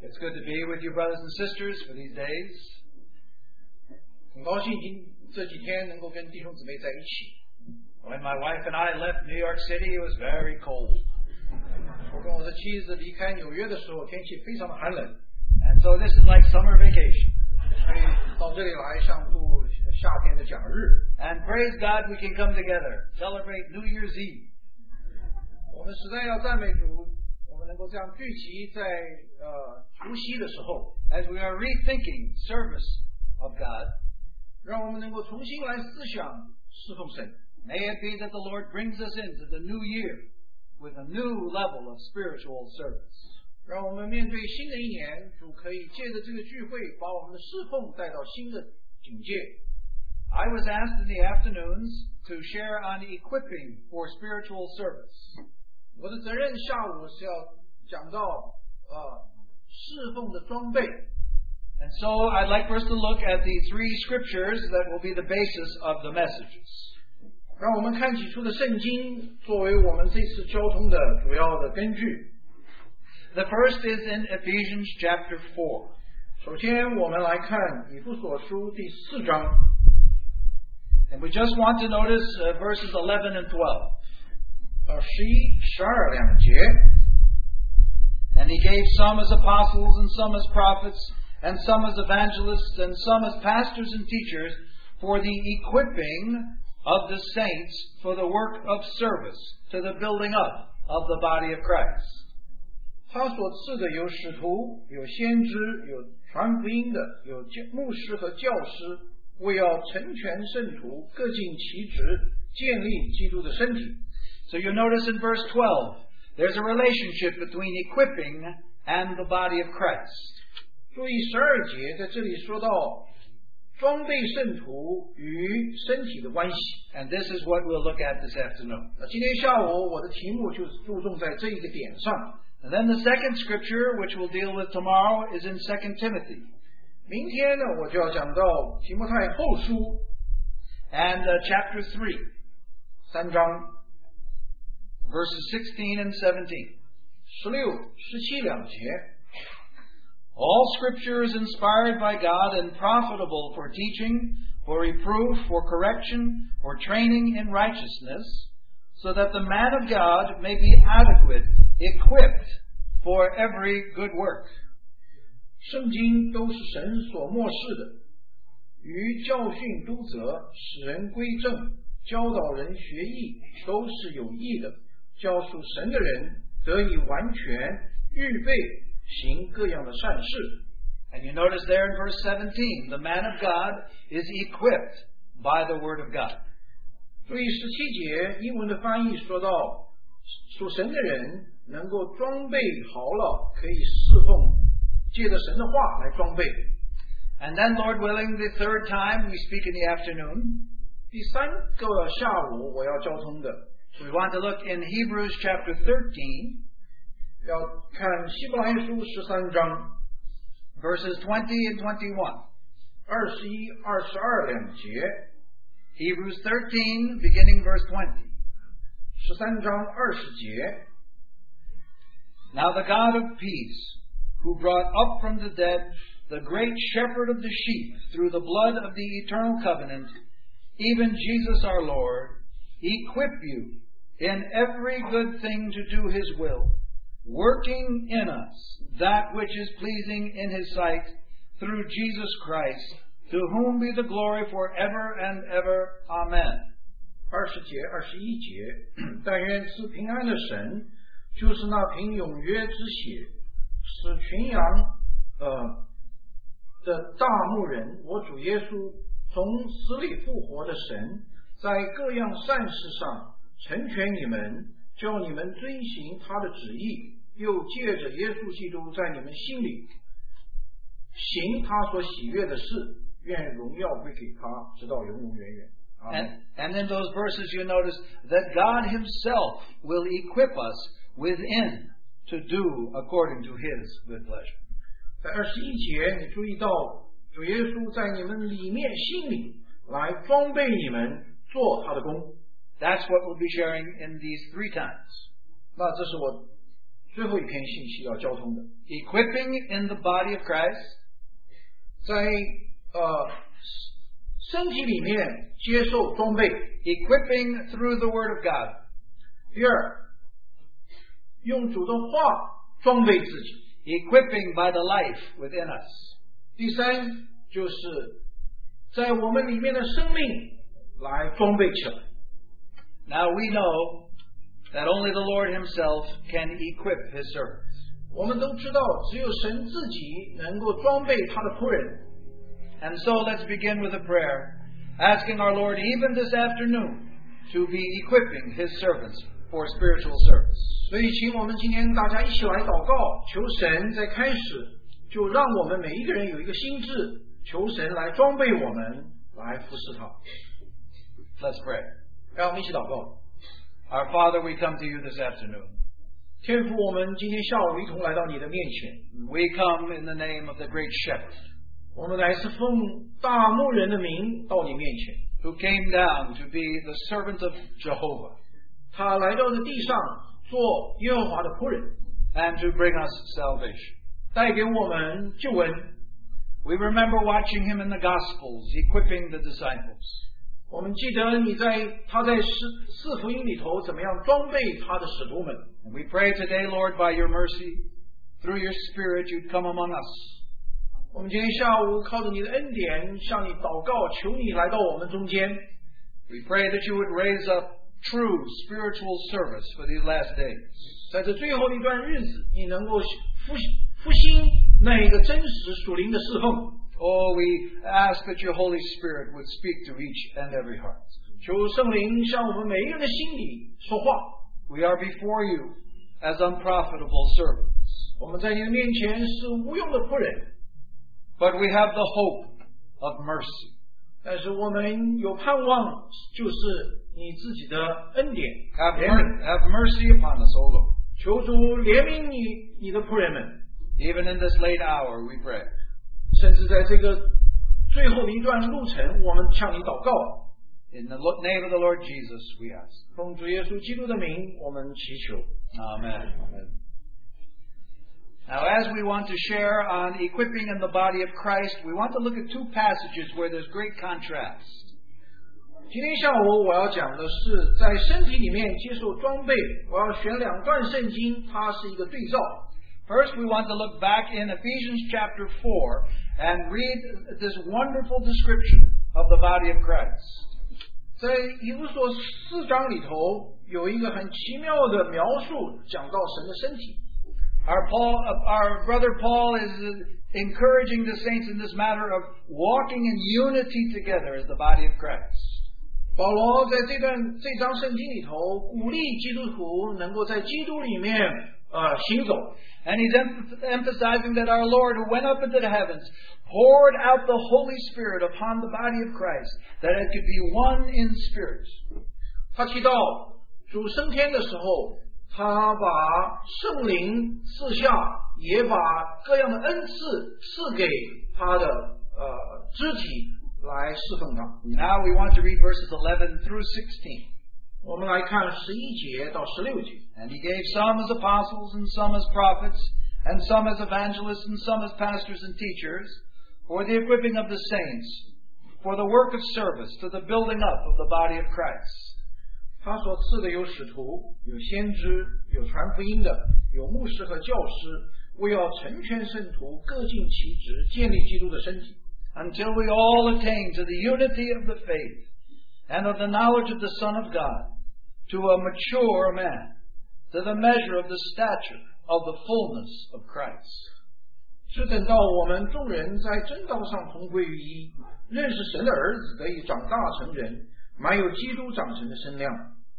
It's good to be with you, brothers and sisters, for these days. 很高兴这几天能够跟弟兄姊妹在一起。 When my wife and I left New York City, it was very cold. 我跟我的妻子离开纽约的时候，天气非常的寒冷。 And so this is like summer vacation. 所以到这里来像度夏天的假日。 And praise God, we can come together, celebrate New Year's Eve. 我们实在要赞美主，我们能够这样聚集在除夕的时候 as we are rethinking service of God. 让我们能够重新来思想侍奉神。 May it be that the Lord brings us into the new year with a new level of spiritual service. 让我们面对新的一年，主可以借着这个聚会，把我们的侍奉带到新的境界。 I was asked in the afternoons to share on equipping for spiritual service. 我的责任下午是要讲到侍奉的装备。 And so I'd like for us to look at the three scriptures that will be the basis of the messages. 让我们看起初的圣经作为我们这次交通的主要的根据。 The first is in Ephesians chapter 4. 首先我们来看以弗所书第4章。 And we just want to notice verses 11 and 12. 11、12两节。 And he gave some as apostles and some as prophets and some as evangelists and some as pastors and teachers for the equipping of the saints for the work of service to the building up of the body of Christ. 他所赐的有使徒，有先知，有传福音的，有牧师和教师，为要成全圣徒，各尽其职，建立基督的身体。 So you notice in verse 12, there's a relationship between equipping and the body of Christ. 注意12节在这里说到装备圣徒与身体的关系。 And this is what we'll look at this afternoon. 今天下午我的题目就是注重在这一个点上。 And then the second scripture, which we'll deal with tomorrow, is in 2 Timothy. 明天呢，我就要讲到提摩太后书 and chapter 3, 3章 verses 16 and 17. 16、17两节。 All scripture is inspired by God and profitable for teaching, for reproof, for correction, for training in righteousness, so that the man of God may be adequate, equipped for every good work. 圣经都是神所默示的，于教训督责，使人归正，教导人学艺，都是有益的，教属神的人得以完全预备行各样的善事。 And you notice there in verse 17, the man of God is equipped by the word of God. 注意17节英文的翻译说到，属神的人能够装备好了，可以侍奉，借着神的话来装备。 And then, Lord willing, the third time we speak in the afternoon. 第3个下午我要交通的。 So we want to look in Hebrews chapter 13. 要看希伯来书13章 verses 20 and 21. 21、22两节。 Hebrews 13, beginning verse 20. 13章20节。 Now the God of peace, who brought up from the dead the great shepherd of the sheep through the blood of the eternal covenant, even Jesus our Lord, equip you in every good thing to do his will, working in us that which is pleasing in his sight, through Jesus Christ, to whom be the glory forever and ever. Amen. 20节、21节，但愿赐平安的神，就是那凭永约之血使群羊的大牧人，我主耶稣从死里复活的神，在各样善事上成全你们，叫你们遵行他的旨意，又借着耶稣基督在你们心里行他所喜悦的事，愿荣耀归给他，直到永永远远。 And in those verses you notice that God himself will equip us within to do according to his good pleasure. 在21节你注意到主耶稣在你们里面心里来装备你们做他的工。 That's what we'll be sharing in these 3 times. 那这是我最后一篇信息要交通的， equipping in the body of Christ, 在身体里面接受装备。 equipping through the Word of God, 第二，用主的话装备自己。 equipping by the life within us. 第三，就是在我们里面的生命来装备起来。 Now we know that only the Lord Himself can equip His servants. 我们都知道，只有神自己能够装备他的仆人。 And so let's begin with a prayer, asking our Lord even this afternoon to be equipping His servants for spiritual service. 所以，请我们今天大家一起来祷告，求神在开始就让我们每一个人有一个心智，求神来装备我们，来服侍他。 Let's pray. 让我们一起祷告。 Our Father, we come to you this afternoon. 天父，我们今天下午一同来到你的面前， We come in the name of the great shepherd 我们来是奉大牧人的名到你面前。 who came down to be the servant of Jehovah 他来到这地上做耶和华的仆人， and to bring us salvation. 带给我们救恩。 We remember watching Him in the Gospels, equipping the disciples. 我们记得他在四福音里头怎么样装备他的使徒们。 And we pray today, Lord, by your mercy, through your Spirit, you'd come among us. 我们今天下午靠着你的恩典向你祷告，求你来到我们中间。 We pray that you would raise up true spiritual service for these last days. 在这最后一段日子，你能够复兴那一个真实属灵的侍奉。 Oh, we ask that your Holy Spirit would speak to each and every heart. 求圣灵向我们每一个人的心里说话。 We are before you as unprofitable servants, 我们在你的面前是无用的仆人， but we have the hope of mercy. 但是我们有盼望，就是你自己的恩典。 Have mercy upon us, O Lord. 求主怜悯你的仆人们， Even in this late hour, we pray. 甚至在这个最后的一段路程，我们向你祷告。 In the name of the Lord Jesus, we ask. 奉主耶稣基督的名，我们祈求。 Amen. Now, as we want to share on equipping in the body of Christ, we want to look at two passages where there's great contrast. 今天下午我要讲的是在身体里面接受装备，我要选两段圣经，它是一个对照。 First, we want to look back in Ephesians chapter 4 and read this wonderful description of the body of Christ. 在以弗所4章里头有一个很奇妙的描述，讲到神的身体。 Our brother Paul is encouraging the saints in this matter of walking in unity together as the body of Christ. 保罗在这章圣经里头鼓励基督徒能够在基督里面行走。 And he's emphasizing that our Lord, who went up into the heavens, poured out the Holy Spirit upon the body of Christ, that it could be one in spirit. 他提到主升天的时候，他把圣灵赐下，也把各样的恩赐赐给他的肢体来侍奉他。 Now we want to read verses 11 through 16. 我们来看11节到16节。 And he gave some as apostles, and some as prophets, and some as evangelists, and some as pastors and teachers, for the equipping of the saints, for the work of service, to the building up of the body of Christ. 他所赐的有使徒，有先知，有传福音的，有牧师和教师，为要成全圣徒，各尽其职，建立基督的身体。 Until we all attain to the unity of the faith and of the knowledge of the Son of God, to a mature man, to the measure of the stature of the fullness of Christ. 是等到我们众人在真道上同归于一，认识神的儿子，得以长大成人，满有基督长成的身量。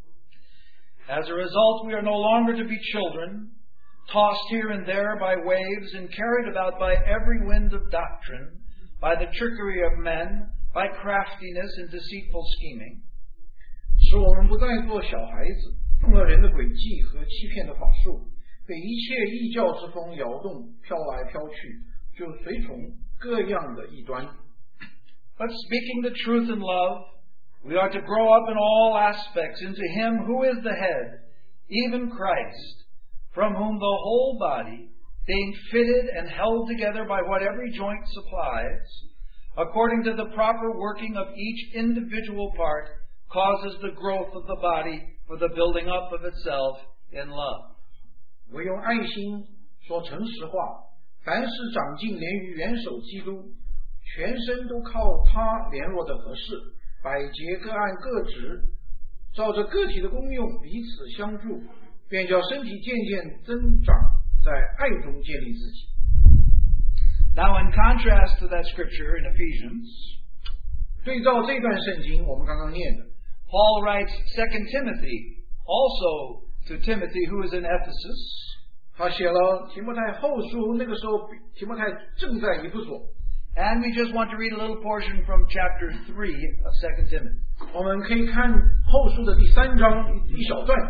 As a result, we are no longer to be children, tossed here and there by waves and carried about by every wind of doctrine, by the trickery of men, by craftiness and deceitful scheming. 使我们不再做小孩子，中了人的诡计和欺骗的法术，被一切异教之风摇动，飘来飘去，就随从各样的异端。 But speaking the truth in love, we are to grow up in all aspects into Him who is the head, even Christ, from whom the whole body, being fitted and held together by what every joint supplies, according to the proper working of each individual part, causes the growth of the body for the building up of itself in love. 唯用爱心说诚实话，凡事长进连于元首基督，全身都靠他联络的合适，百节各按各职，照着个体的功用彼此相助，便叫身体渐渐增长，在爱中建立自己。 Now, in contrast to that scripture in Ephesians, 对照这段圣经我们刚刚念的， Paul writes 2 Timothy also to Timothy, who is in Ephesus. 他写了提摩太后书，那个时候提摩太正在以弗所。 And we just want to read a little portion from chapter 3 of 2 Timothy. 我们可以看后书的第3章一小段。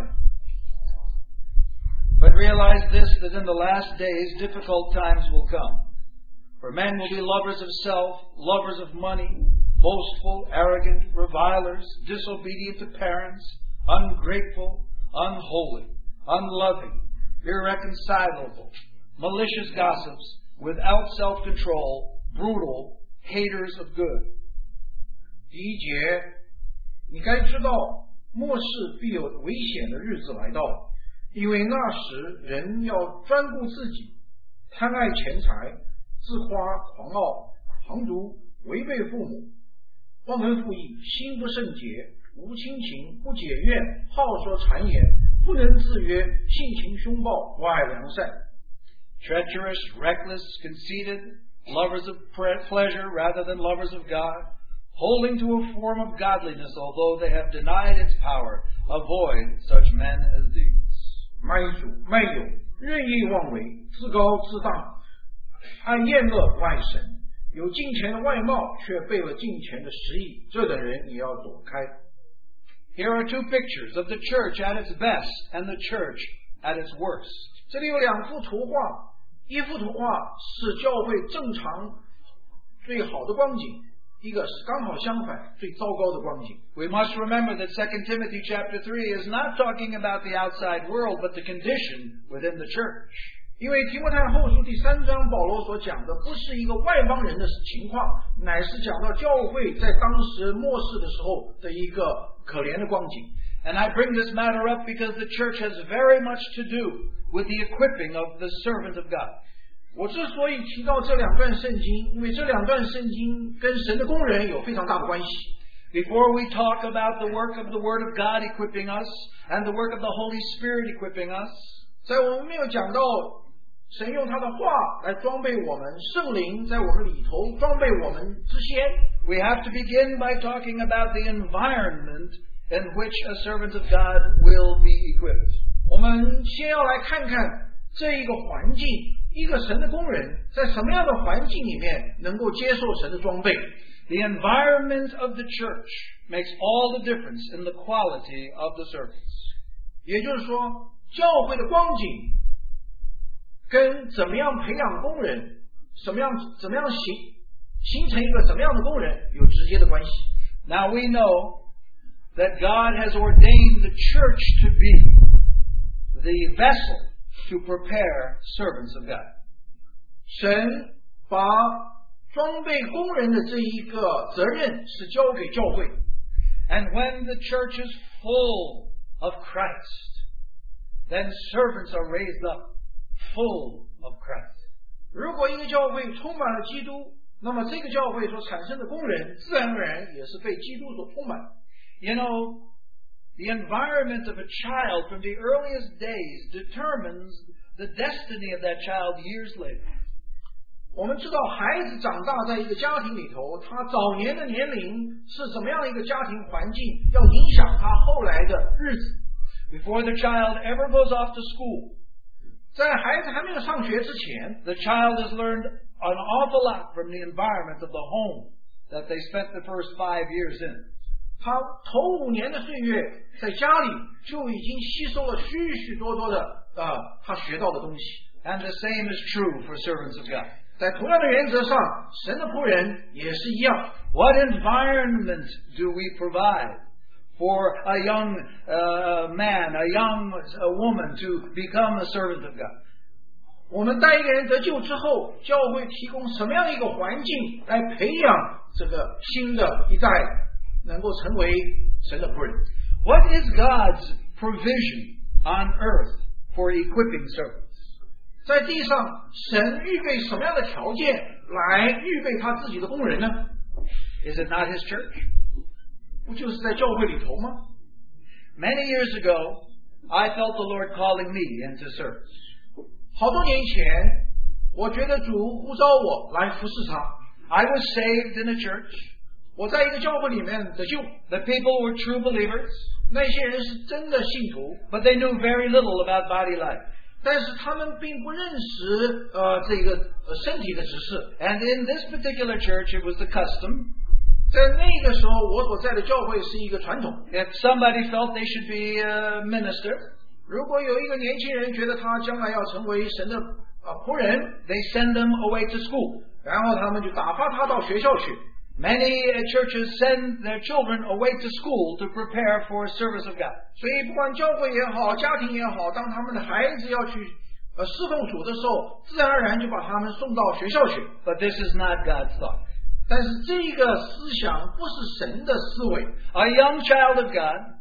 But realize this, that in the last days difficult times will come. For men will be lovers of self, lovers of money, boastful, arrogant, revilers, disobedient to parents, ungrateful, unholy, unloving, irreconcilable, malicious gossips, without self-control, brutal, haters of good. 第一节，你该知道末世必有危险的日子来到，因为那时人要专顾自己，贪爱钱财，自夸狂傲，旁族，违背父母，忘恩负义，心不圣洁，无亲情，不解怨，好说谗言，不能自约，性情凶暴，不爱良善。 Treacherous, reckless, conceited, lovers of pleasure rather than lovers of God, holding to a form of godliness although they have denied its power. Avoid such men as these. 卖主卖友，任意妄为，自高自大，爱厌乐不爱神，有金钱的外貌，却背了金钱的实意，这等人你要躲开。 Here are two pictures of the church at its best and the church at its worst. 这里有2幅图画，一幅图画是教会正常最好的光景，一个是刚好相反最糟糕的光景。 We must remember that 2 Timothy chapter 3 is not talking about the outside world, but the condition within the church. 因为提摩太后书第3章保罗所讲的不是一个外邦人的情况，乃是讲到教会在当时末世的时候的一个可怜的光景。 And I bring this matter up because the church has very much to do with the equipping of the servant of God. 我之所以提到这2段圣经，因为这2段圣经跟神的工人有非常大的关系。 Before we talk about the work of the Word of God equipping us and the work of the Holy Spirit equipping us, 在我们没有讲到神用他的话来装备我们，圣灵在我们里头装备我们之前， we have to begin by talking about the environment in which a servant of God will be equipped. 我们先要来看看这一个环境，一个神的工人在什么样的环境里面能够接受神的装备。 The environment of the church makes all the difference in the quality of the service. 也就是说，教会的光景跟怎么样培养工人，怎么样形成一个怎么样的工人有直接的关系。 Now we know that God has ordained the church to be the vessel to prepare servants of God. 神把装备工人的这一个责任是交给教会。 And when the church is full of Christ, then servants are raised up full of Christ. 如果一个教会充满了基督，那么这个教会所产生的工人自然而然也是被基督所充满。 You know, the environment of a child from the earliest days determines the destiny of that child years later. 我们知道孩子长大在一个家庭里头，他早年的年龄是怎么样的一个家庭环境，要影响他后来的日子。 Before the child ever goes off to school, 在孩子还没有上学之前， the child has learned an awful lot from the environment of the home that they spent the first 5 years in. 他头5年的岁月在家里就已经吸收了许许多多的他学到的东西。 And the same is true for servants of God. 在同样的原则上，神的仆人也是一样。 What environment do we provide for a young man, a young woman to become a servant of God. 我们带一个人得救之后，教会提供什么样一个环境来培养这个新的一代能够成为神的仆人？ What is God's provision on earth for equipping servants? 在地上，神预备什么样的条件来预备他自己的工人呢？ Is it not His church? 不就是在教会里头吗？ Many years ago, I felt the Lord calling me into service. 好多年前，我觉得主呼召我来服侍他。 I was saved in a church. 我在一个教会里面得救， The people were true believers, 那些人是真的信徒， but they knew very little about body life. 但是他们并不认识这个身体的指示。 And in this particular church, it was the custom. 在那个时候，我所在的教会是一个传统。 If somebody felt they should be a minister, 如果有一个年轻人觉得他将来要成为神的仆人， they send them away to school. 然后他们就打发他到学校去。 Many churches send their children away to school to prepare for service of God. 所以不管教会也好，家庭也好，当他们的孩子要去侍奉主的时候，自然而然就把他们送到学校去。 But this is not God's thought. 但是这个思想不是神的思维。 A young child of God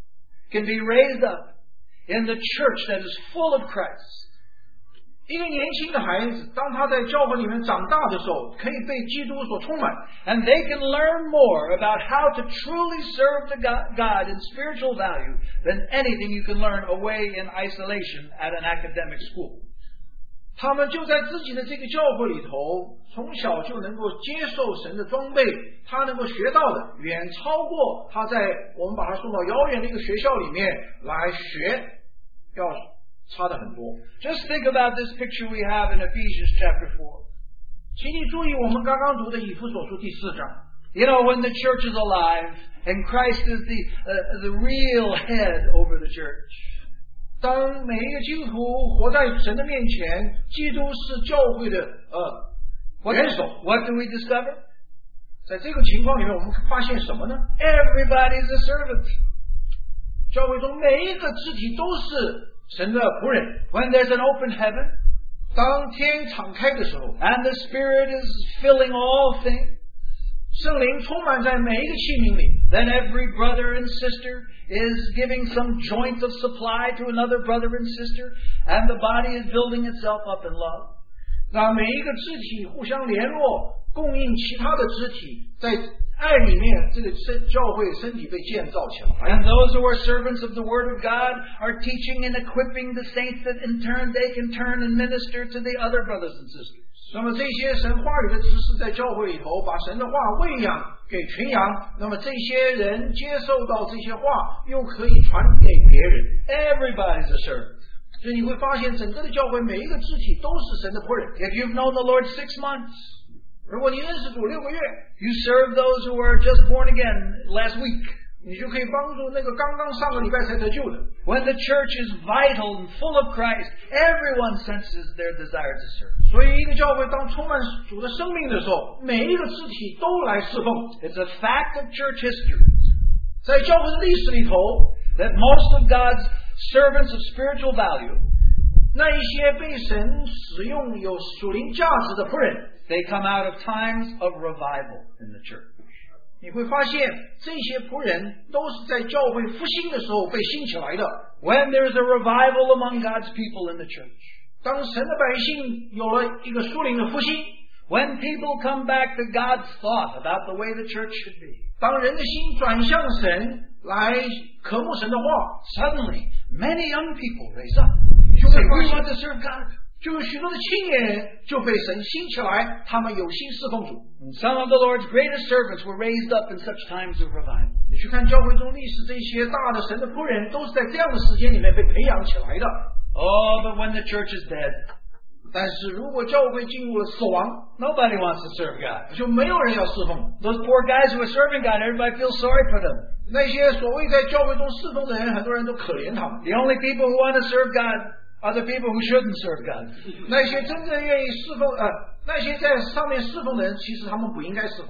can be raised up in the church that is full of Christ. 一个年轻的孩子，当他在教会里面长大的时候，可以被基督所充满， And they can learn more about how to truly serve to God in spiritual value than anything you can learn away in isolation at an academic school. 他们就在自己的这个教会里头，从小就能够接受神的装备，他能够学到的远超过他在我们把他送到遥远的一个学校里面来学，要差的很多。 Just think about this picture we have in Ephesians chapter 4. 请你注意我们刚刚读的以弗所书第4章。 You know, when the church is alive and Christ is the real head over the church. 当每一个基督徒活在神的面前，基督是教会的元首。 What do we discover? 在这个情况里面，我们发现什么呢？ Everybody is a servant. 教会中每一个肢体都是神的仆人。 When there's an open heaven 当天敞开的时候， and the Spirit is filling all things, 圣灵充满在每一个器皿里， then every brother and sister is giving some joint of supply to another brother and sister, and the body is building itself up in love. 让每一个肢体互相联络，供应其他的肢体，在爱里面，这个教会身体被建造起来。 And those who are servants of the Word of God are teaching and equipping the saints that in turn they can turn and minister to the other brothers and sisters. 那么这些神话语的知识在教会里头，把神的话喂养给群羊，那么这些人接受到这些话，又可以传给别人。 Everybody's a servant. 所以你会发现，整个的教会每一个肢体都是神的仆人。 If you've known the Lord 6 months, 如果你认识主6个月， you serve those who were just born again last week. 你就可以帮助那个刚刚上个礼拜才得救的。 When the church is vital and full of Christ, everyone senses their desire to serve. 所以一个教会当充满主的生命的时候，每一个肢体都来侍奉。 It's a fact of church history 在教会的历史里头， that most of God's servants of spiritual value, 那一些被神使用有属灵价值的仆人， they come out of times of revival in the church. 你会发现这些仆人都是在教会复兴的时候被兴起来的。 When there's a revival among God's people in the church, 当神的百姓有了一个属灵的复兴， when people come back to God's thought about the way the church should be, 当人的心转向神来渴慕神的话， suddenly many young people raise up. 就 Say, 会发 we 现 want to serve God. 就有许多的青年人就被神兴起来，他们有心侍奉主。 And some of the Lord's greatest servants were raised up in such times of revival. 你去看教会中历史，这些大的神的仆人都是在这样的时间里面被培养起来的。 Oh, but when the church is dead, 但是如果教会进入了死亡， nobody wants to serve God. 就没有人要侍奉。 Those poor guys who are serving God, everybody feels sorry for them. 那些所谓在教会中侍奉的人，很多人都可怜他们。 The only people who want to serve God are the people who shouldn't serve God. 那些真正愿意侍奉那些在上面侍奉的人，其实他们不应该侍奉。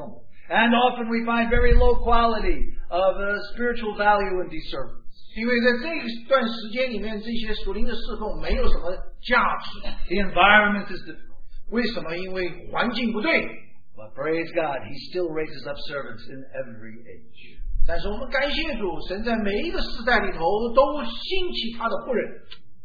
And often we find very low quality of spiritual value in these sermons. 因为在这段时间里面，这些属灵的侍奉没有什么价值。 The environment is difficult. 为什么？因为环境不对。 But praise God, He still raises up servants in every age. 但是我们感谢主，神在每一个时代里头都兴起他的仆人。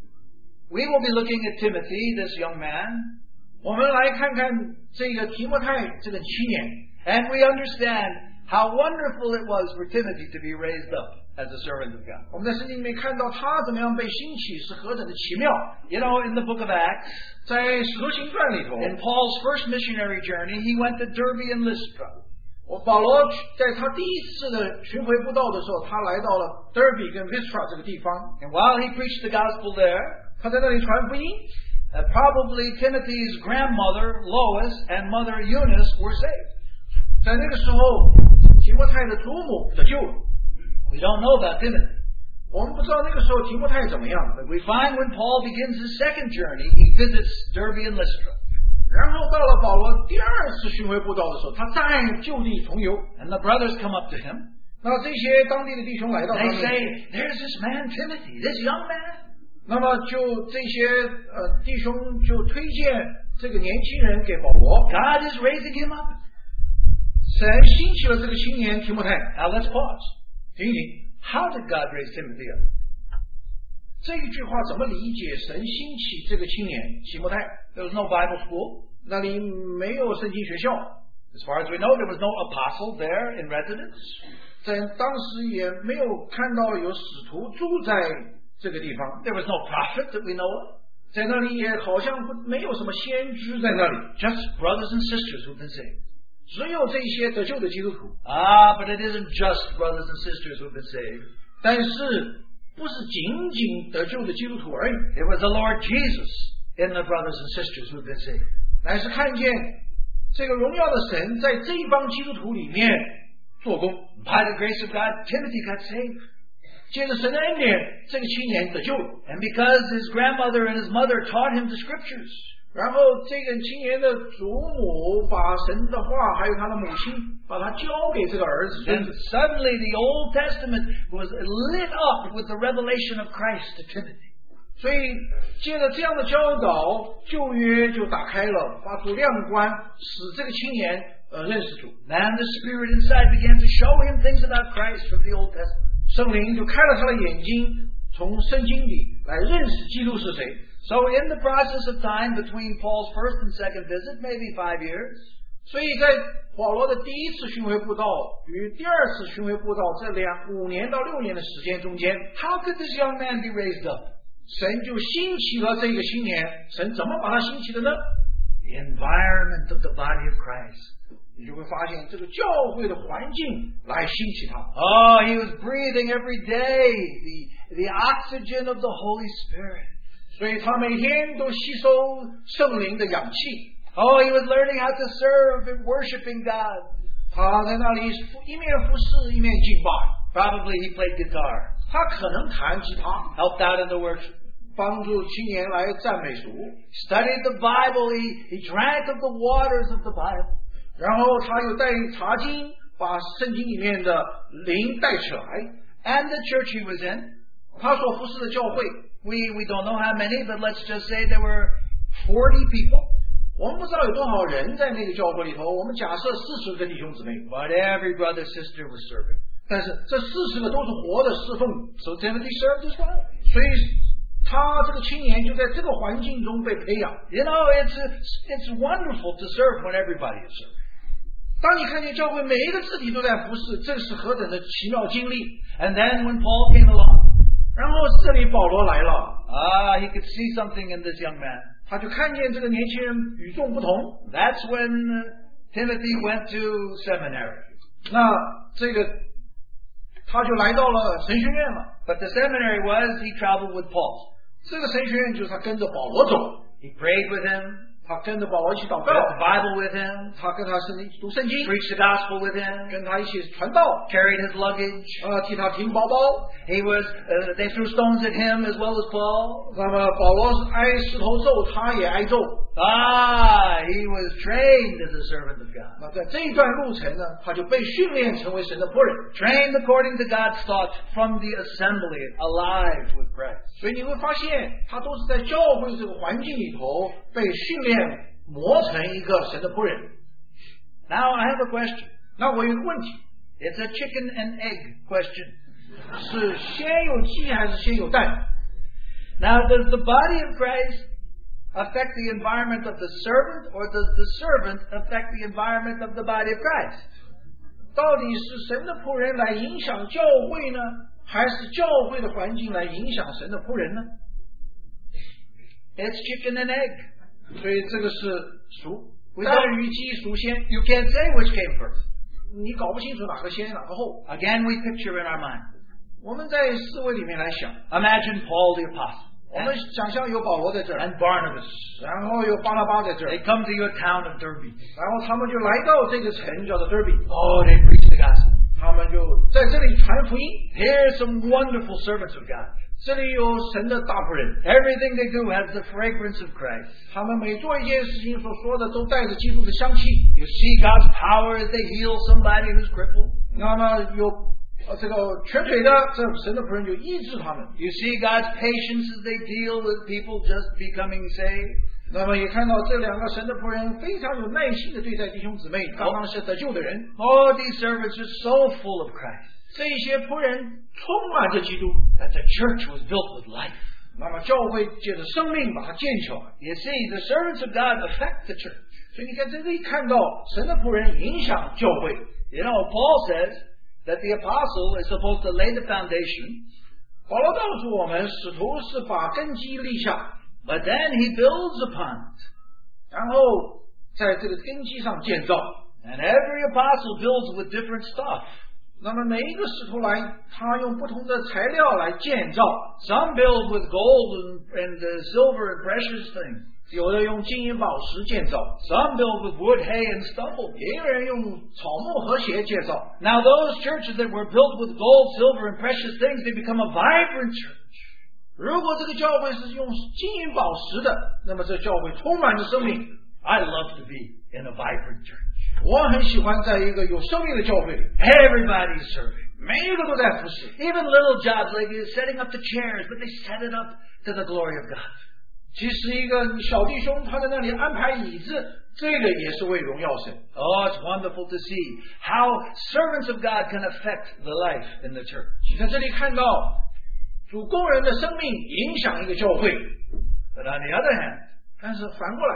We will be looking at Timothy, this young man, 我们来看看这个提摩太这个青年， and we understand how wonderful it was for Timothy to be raised up as a servant of God. 我们在圣经里面看到他怎么样被兴起，是何等的奇妙。 You know, in the book of Acts, 在使徒行传里头， in Paul's first missionary journey, he went to Derbe and Lystra. 保罗在他第一次的巡回布道的时候，他来到了德尔比跟 Lystra 这个地方， And while he preached the gospel there, 他在那里传福音。 probably Timothy's grandmother, Lois, and mother Eunice were saved. 在那个时候，提摩太的祖母得救了。 We don't know about Timothy. 我们不知道那个时候提摩太怎么样。 But we find when Paul begins his second journey, he visits Derbe and Lystra. 然后到了保罗第二次巡回布道的时候，他再就地重游。 And the brothers come up to him. 那这些当地的弟兄来到他 They 们， say, there's this man Timothy, this young man. 那么就这些弟兄就推荐这个年轻人给保罗， God is raising him up. 神兴起了这个青年提摩太。 Now let's pause. 停一停， How did God raise Timothy up? 这一句话怎么理解？神兴起这个青年提摩太， There was no Bible school. 那里没有圣经学校， As far as we know, there was no apostle there in residence. 在当时也没有看到有使徒住在这个地方， There was no prophet that we know of. 在那里也好像没有什么先知在那里， Just brothers and sisters who've been saved. 只有这些得救的基督徒。 But it isn't just brothers and sisters who've been saved. 但是不是仅仅得救的基督徒而已， It was the Lord Jesus in the brothers and sisters who've been saved. 乃是看见这个荣耀的神在这一帮基督徒里面做工。 By the grace of God, Timothy got saved. 借着神的恩典，这个青年得救了。 And because his grandmother and his mother taught him the scriptures, 然后这个青年的祖母把神的话，还有他的母亲，把他交给这个儿子。 then suddenly the Old Testament was lit up with the revelation of Christ to Timothy. 所以借着这样的教导，旧约就打开了，发出亮光，使这个青年认识主。 Then the Spirit inside began to show him things about Christ from the Old Testament. 圣灵就开了他的眼睛，从圣经里来认识基督是谁。 So in the process of time between Paul's first and second visit, maybe 5 years, 所以在保罗的第一次巡回布道与第二次巡回布道这5年到6年的时间中间， how could this young man be raised up? 神就兴起了这个青年。神怎么把他兴起的呢？ The environment of the body of Christ. 你就会发现这个教会的环境来兴起他。 Oh, he was breathing every day the oxygen of the Holy Spirit. 所以他每天都吸收圣灵的氧气。 Oh, he was learning how to serve and worshiping God. 他在那里一面服侍一面敬拜。 Probably he played guitar, 他可能弹吉他， helped out in the worship, 帮助青年来赞美主。 studied the Bible, he drank of the waters of the Bible. 然后他又带茶经，把圣经里面的灵带起来。 And the church he was in, 他所服侍的教会， we don't know how many, but let's just say there were 40 people. 我们不知道有多少人在那个教会里头。我们假设40个弟兄姊妹， But every brother sister was serving. 但是这40个都是活的侍奉， So Timothy served as well. 所以他这个青年就在这个环境中被培养。 You know, it's wonderful to serve when everybody is serving. 当你看见教会每一个肢体都在服侍，这是何等的奇妙经历。 And then when Paul came along, 然后这里保罗来了， he could see something in this young man. 他就看见这个年轻人与众不同。 That's when Timothy went to seminary. 那这个他就来到了神学院了。 But the seminary was he traveled with Paul. 这个神学院就是他跟着保罗走， He prayed with him, 他跟着保罗一起祷 read 告， the Bible with him, 他跟他读圣经， preached the gospel with him, 跟他一起传道， carried his luggage. 替他提包包。 He was they threw stones at him as well as Paul. 那么保罗是挨石头揍，他也挨揍。 He was trained as a servant of God. 那在这一段路程呢，他就被训练成为神的仆人。 Trained according to God's thoughts from the assembly, alive with Christ. 所以你会发现，他都是在教会这个环境里头被训练磨成一个神的仆人。 Now I have a question. 那我有一个问题， It's a chicken and egg question. 是先有鸡还是先有蛋？ Now, does the body of Christ affect the environment of the servant, or does the servant affect the environment of the body of Christ? 到底是神的仆人来影响教会呢，还是教会的环境来影响神的仆人呢？ It's chicken and egg. 所以这个是蛋与鸡孰先？ You can't say which came first. 你搞不清楚哪个先哪个后。 Again, we picture in our mind. 我们在思维里面来想， Imagine Paul the Apostle 我们想象有保罗在这儿， and Barnabas. 然后有巴拉巴在这儿， They come to your town of Derbe. 然后他们就来到这个城叫做德比， They preach the gospel. 他们就在这里传福音。 Here's some wonderful servants of God. 这里有神的大仆人， Everything they do has the fragrance of Christ. 他们每做一件事情所说的都带着基督的香气。 You see God's power as they heal somebody who's crippled. 那么有这个瘸腿的，这神的仆人就医治他们。 You see God's patience as they deal with people just becoming saved. 那么也看到这两个神的仆人非常有耐心的对待弟兄姊妹，刚刚是得救的人。 These servants are so full of Christ 这些仆人充满着基督， that the church was built with life. 那么教会借着生命把它建起来。 You see, the servants of God affect the church. 所以你看，这里看到神的仆人影响教会。 You know, Paul says that the apostle is supposed to lay the foundation, 保罗告诉我们，使徒是把根基立下， but then he builds upon it. 然后在这个根基上建造。 And every apostle builds with different stuff. 那么每一个使徒来，他用不同的材料来建造。 Some build with gold and silver and precious things. 有的用金银宝石建造， Some build with wood, hay, and stubble. 也有人用草木和鞋建造。 Now those churches that were built with gold, silver, and precious things, they become a vibrant church. 如果这个教会是用金银宝石的，那么这教会充满着生命。 I love to be in a vibrant church. 我很喜欢在一个有生命的教会里， Everybody's serving. 每一个都在服侍。 Even little jobs like setting up the chairs, but they set it up to the glory of God. 其实一个小弟兄他在那里安排椅子，这个也是为荣耀神。 It's wonderful to see how servants of God can affect the life in the church. 你在这里看到主工人的生命影响一个教会， But on the other hand, 但是反过来，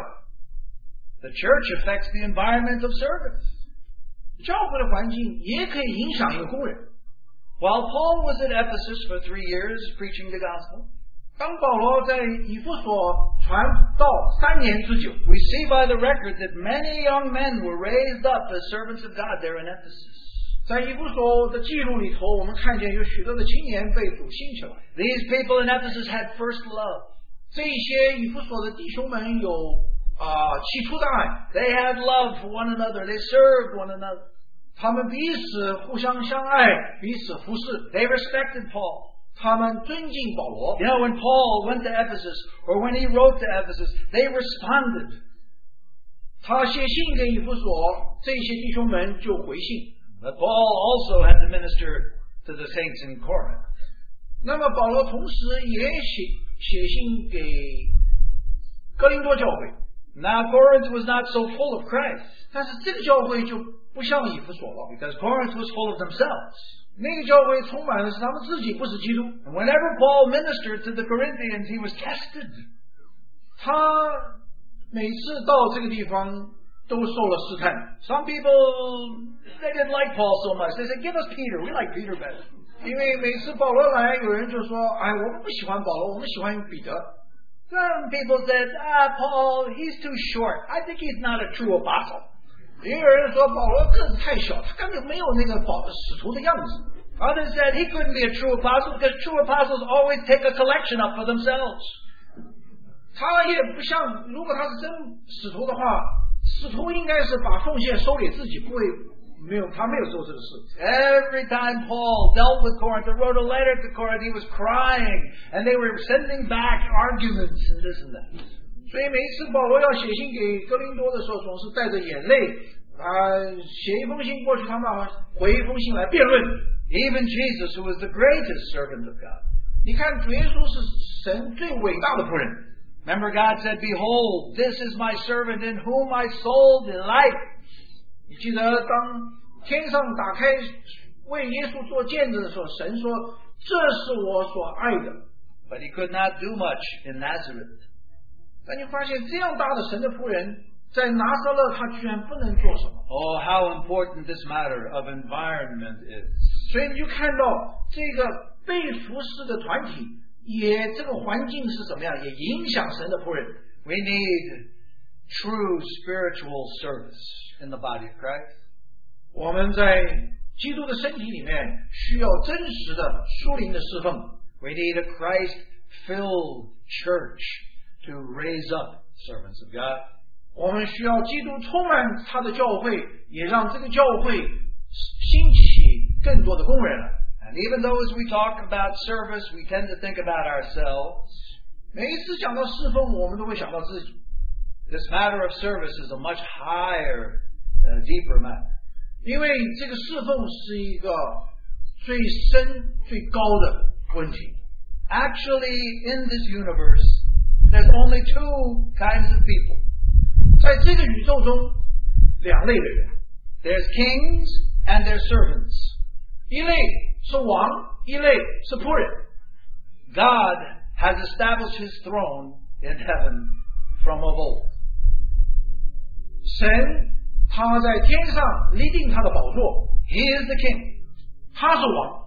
the church affects the environment of service. 教会的环境也可以影响一个工人。 While Paul was at Ephesus for 3 years preaching the gospel, 当保罗在以弗所传道3年之久， we see by the record that many young men were raised up as servants of God there in Ephesus. 在以弗所的记录里头，我们看见有许多的青年被主兴起来。 These people in Ephesus had first love. 这些以弗所的弟兄们有起初的爱， They had love for one another. They served one another. 他们彼此互相相爱，彼此服侍。 They respected Paul. 他们尊敬保罗。 You know, when Paul went to Ephesus, or when he wrote to Ephesus, they responded. 他写信给以弗所，这些弟兄们就回信。 But Paul also had to minister to the saints in Corinth. 那么保罗同时也写信给哥林多教会。 Now Corinth was not so full of Christ, 但是这个教会就不像以弗所了， because Corinth was full of themselves. 那个教会充满的是他们自己，不是基督。 And whenever Paul ministered to the Corinthians, he was tested. 他每次到这个地方都受了试探。 Some people, they didn't like Paul so much. They said, give us Peter. We like Peter better. 因为每次保罗来，有人就说：“哎，我们不喜欢保罗，我们喜欢彼得。” Some people said, Paul, he's too short. I think he's not a true apostle. 也有人说保罗个子太小，他根本没有那个使徒的样子。 Others said he couldn't be a true apostle because true apostles always take a collection up for themselves. 他也不像，如果他是真使徒的话，使徒应该是把奉献收给自己，不会他没有做这个事。 Every time Paul dealt with Corinth or wrote a letter to Corinth, he was crying, and they were sending back arguments and this and that. 所以每一次保罗要写信给哥林多的时候，总是带着眼泪写一封信过去，他们回一封信来辩论。 Even Jesus, who was the greatest servant of God. 你看主耶稣是神最伟大的仆人。 Remember God said, Behold, this is my servant in whom my soul delights. 你记得当天上打开为耶稣做见证的时候，神说这是我所爱的。 But he could not do much in Nazareth. 但你发现这样大的神的仆人，在拿撒勒他居然不能做什么。 Oh, how important this matter of environment is. 所以你就看到这个被服侍的团体，这个环境是怎么样，也影响神的仆人。 We need true spiritual service in the body of Christ. 我们在基督的身体里面需要真实的属灵的侍奉。 We need a Christ-filled church to raise up servants of God. 我们需要基督充满他的教会，也让这个教会兴起更多的工人。 And even though as we talk about service, we tend to think about ourselves. 每一次讲到侍奉，我们都会想到自己。 This matter of service is a much higher, deeper matter. 因为这个侍奉是一个最深最高的问题。 Actually, in this universe, there's only two kinds of people. 在这个宇宙中，两类的人， There's kings and there's servants. 一类是王，一类是仆人。 God has established his throne in heaven from of old. 神他在天上立定他的宝座， He is the king. 他是王，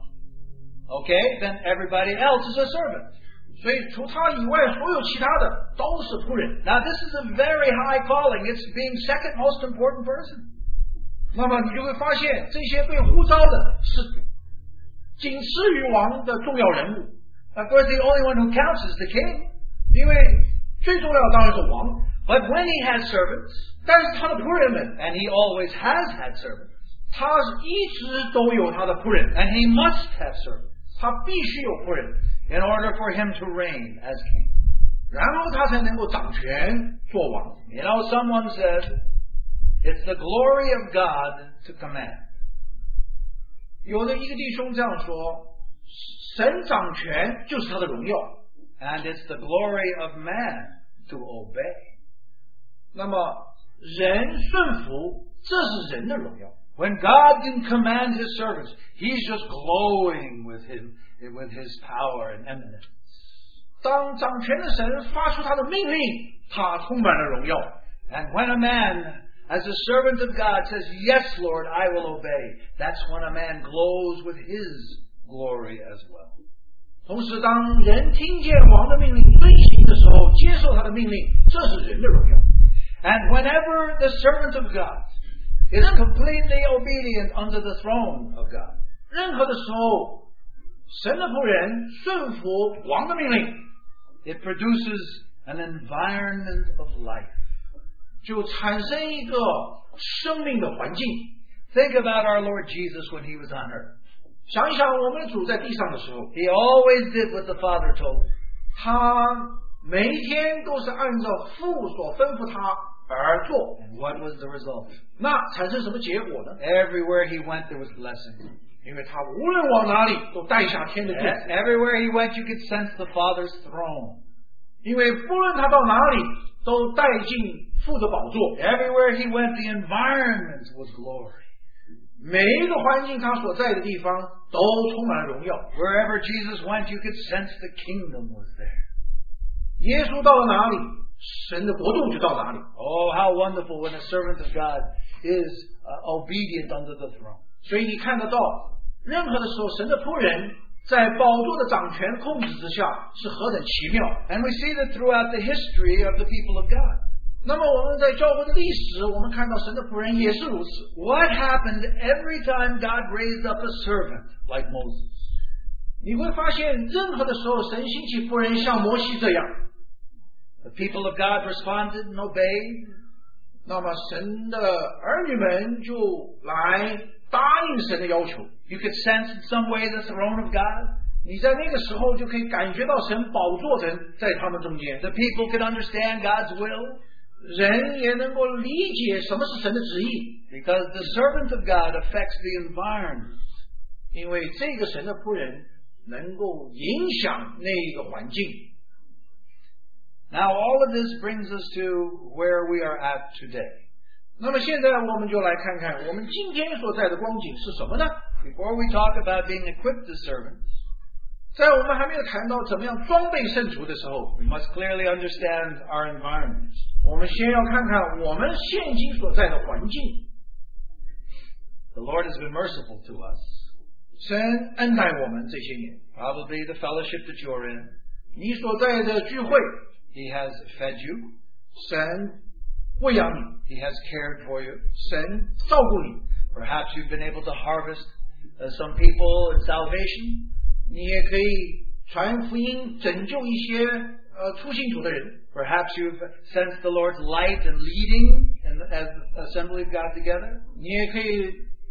Okay, then everybody else is a servant. 所以除他以外，所有其他的都是仆人。 Now, this is a very high calling. It's being second most important person. 那么你就会发现，这些被呼召的是仅次于王的重要人物。 Of course, the only one who counts is the king. 因为最重要的当然是王， But when he has servants, 但是他的仆人们， and he always has had servants, 他一直都有他的仆人， and he must have servants 他必须有仆人， in order for him to reign as king. 然后他才能够掌权做王。 You know, someone said, it's the glory of God to command. 有的一个弟兄这样说，神掌权就是他的荣耀， And it's the glory of man to obey. 那么人顺服，这是人的荣耀。 When God can command his servants, he's just glowing with his power and eminence. 当掌权的神发出他的命令，他充满了荣耀。 And when a man, as a servant of God, says, Yes, Lord, I will obey, that's when a man glows with his glory as well. 同时，当人听见王的命令遵行的时候，接受他的命令，这是人的荣耀。 And whenever the servant of God is completely obedient unto the throne of God, 任何的时候，神的仆人顺服王的命令， it produces an environment of life. 就产生一个生命的环境。 Think about our Lord Jesus when he was on earth. 想一想，我们的主在地上的时候， He always did what the Father told him. 他每一天都是按照父所吩咐他而做。 And what was the result? 那产生什么结果呢？ Everywhere he went, there was blessing. 因为他无论往哪里都带下天的眷顾。 Everywhere he went, you could sense the Father's throne. 因为不论他到哪里，都带进父的宝座。 Everywhere he went, the environment was glory. 每一个环境他所在的地方都充满了荣耀。 Wherever Jesus went, you could sense the kingdom was there. 耶稣到了哪里，神的国度就到哪里。 Oh, how wonderful when a servant of God is obedient unto the throne. 所以你看得到，任何的时候，神的仆人在宝座的掌权控制之下是何等奇妙。 And we see that throughout the history of the people of God. 那么我们在教会的历史，我们看到神的仆人也是如此。 What happened every time God raised up a servant like Moses? 你会发现，任何的时候，神兴起仆人像摩西这样， The people of God responded and obeyed. 那么神的儿女们就来答应神的要求。 You could sense in some way the throne of God. 你在那个时候就可以感觉到神宝座在他们中间。 The people could understand God's will. 人也能够理解什么是神的旨意。 Because the servant of God affects the environment. 因为这个神的仆人能够影响那个环境。 Now all of this brings us to where we are at today. 那么现在我们就来看看我们今天所在的光景是什么呢？ Before we talk about being equipped as servants, 在我们还没有谈到怎么样装备圣徒的时候， we must clearly understand our environment. 我们先要看看我们现今所在的环境。 The Lord has been merciful to us. 神恩待我们这些年， Probably the fellowship that you're in. 你所在的聚会， He has fed you. 神喂养你， He has cared for you. 神照顾你， Perhaps you've been able to harvest some people in salvation. 你也可以传福音，拯救一些初信主的人。 Perhaps you've sensed the Lord's light and leading as the assembly of God together. 你也可以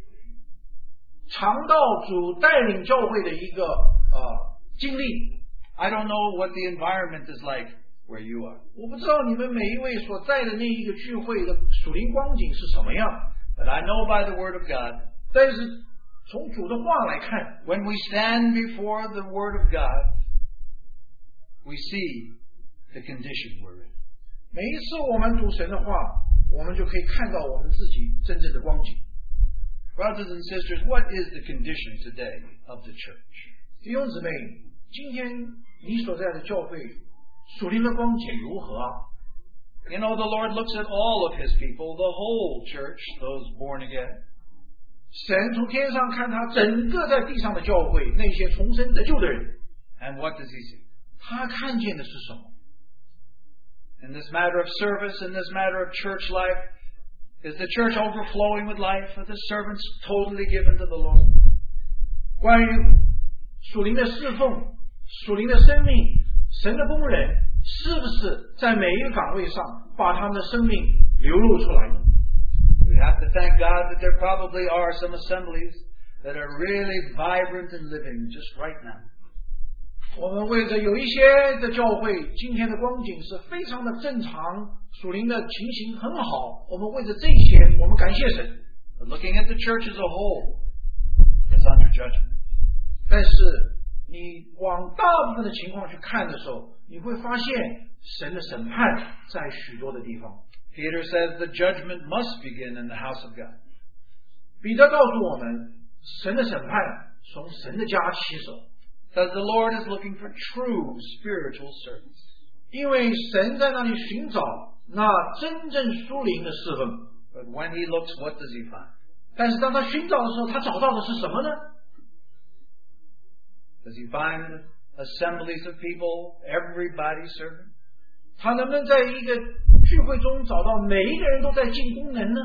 尝到主带领教会的一个经历。 I don't know what the environment is like where you are, 我不知道你们每一位所在的那一个聚会的属灵光景是什么样， but I know by the Word of God, 但是从主的话来看， when we stand before the Word of God, we see the condition we're in. 每一次我们读神的话，我们就可以看到我们自己真正的光景。 Brothers and sisters, what is the condition today of the church? 弟兄姊妹，今天你所在的教会属灵的光景如何啊？ You know, the Lord looks at all of His people, the whole church, those born again. 神从天上看他整个在地上的教会，那些重生得救的人， And what does He see? 他看见的是什么？ In this matter of service, in this matter of church life, is the church overflowing with life? Are the servants totally given to the Lord? 关于属灵的侍奉、属灵的生命，神的工人是不是在每一个岗位上把他们的生命流露出来呢？ We have to thank God that there probably are some assemblies that are really vibrant and living just right now. 我们为着有一些的教会今天的光景是非常的正常，属灵的情形很好，我们为着这些我们感谢神。 But looking at the church as a whole, it's under judgment. 但是你往大部分的情况去看的时候，你会发现神的审判在许多的地方。 Peter says the judgment must begin in the house of God. 彼得告诉我们，神的审判从神的家起手。 Because the Lord is looking for true spiritual servants. 因为神在那里寻找那真正属灵的侍奉。 But when He looks, what does He find? 但是当他寻找的时候，他找到的是什么呢？ Does He find assemblies of people, everybody serving? 他能不能在一个聚会中找到每一个人都在尽功能呢？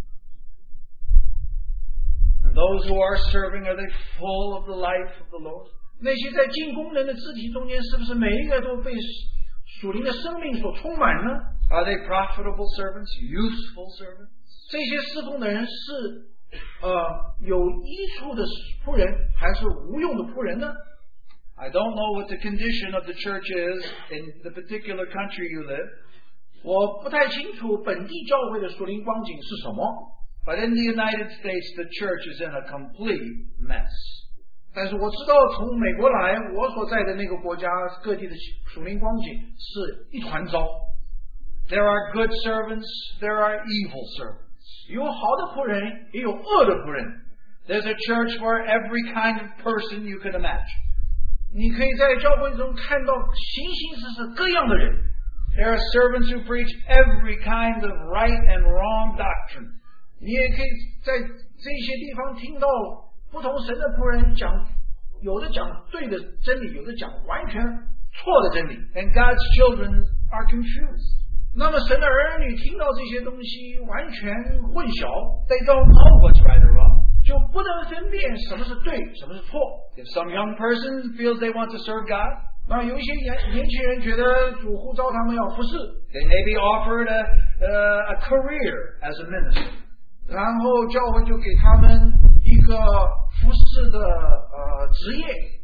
And those who are serving, are they full of the life of the Lord? 那些在尽功能的肢体中间，是不是每一个都被属灵的生命所充满呢？ Are they profitable servants, useful servants? 这些侍奉的人是有益处的仆人，还是无用的仆人呢？ I don't know what the condition of the church is in the particular country you live, 我不太清楚本地教会的属灵光景是什么， but in the United States, the church is in a complete mess. 但是我知道从美国来，我所在的那个国家各地的属灵光景是一团糟。 There are good servants, there are evil servants. 有好的仆人，也有恶的仆人。 There's a church for every kind of person you could imagine. 你可以在教会中看到形形色色各样的人。 There are servants who preach every kind of right and wrong doctrine. 你也可以在这些地方听到不同神的仆人讲，有的讲对的真理，有的讲完全错的真理。 And God's children are confused. 那么神的儿女听到这些东西完全混淆， They don't know what's right or wrong. 就不能分辨什么是对，什么是错。 If some young person feels they want to serve God, 那有一些年轻人觉得主呼召他们要服侍， they may be offered a career as a minister. 然后教会就给他们一个服侍的职业。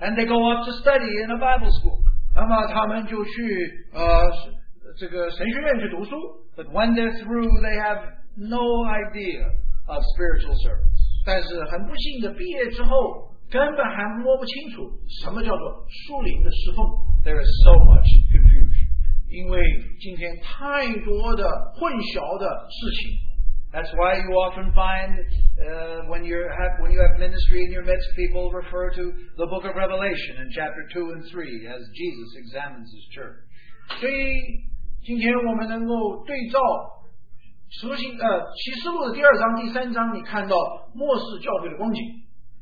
And they go off to study in a Bible school. 那么他们就去这个神学院去读书。 But when they're through, they have no idea of spiritual service. 但是很不幸的，毕业之后根本还摸不清楚什么叫做属灵的侍奉。 There is so much confusion. 因为今天太多的混淆的事情。 That's why you often find when you have ministry in your midst, people refer to the book of Revelation in chapter 2 and 3 as Jesus examines his church. 所以今天我们能够对照启示录的第2章、第3章，你看到末世教会的光景。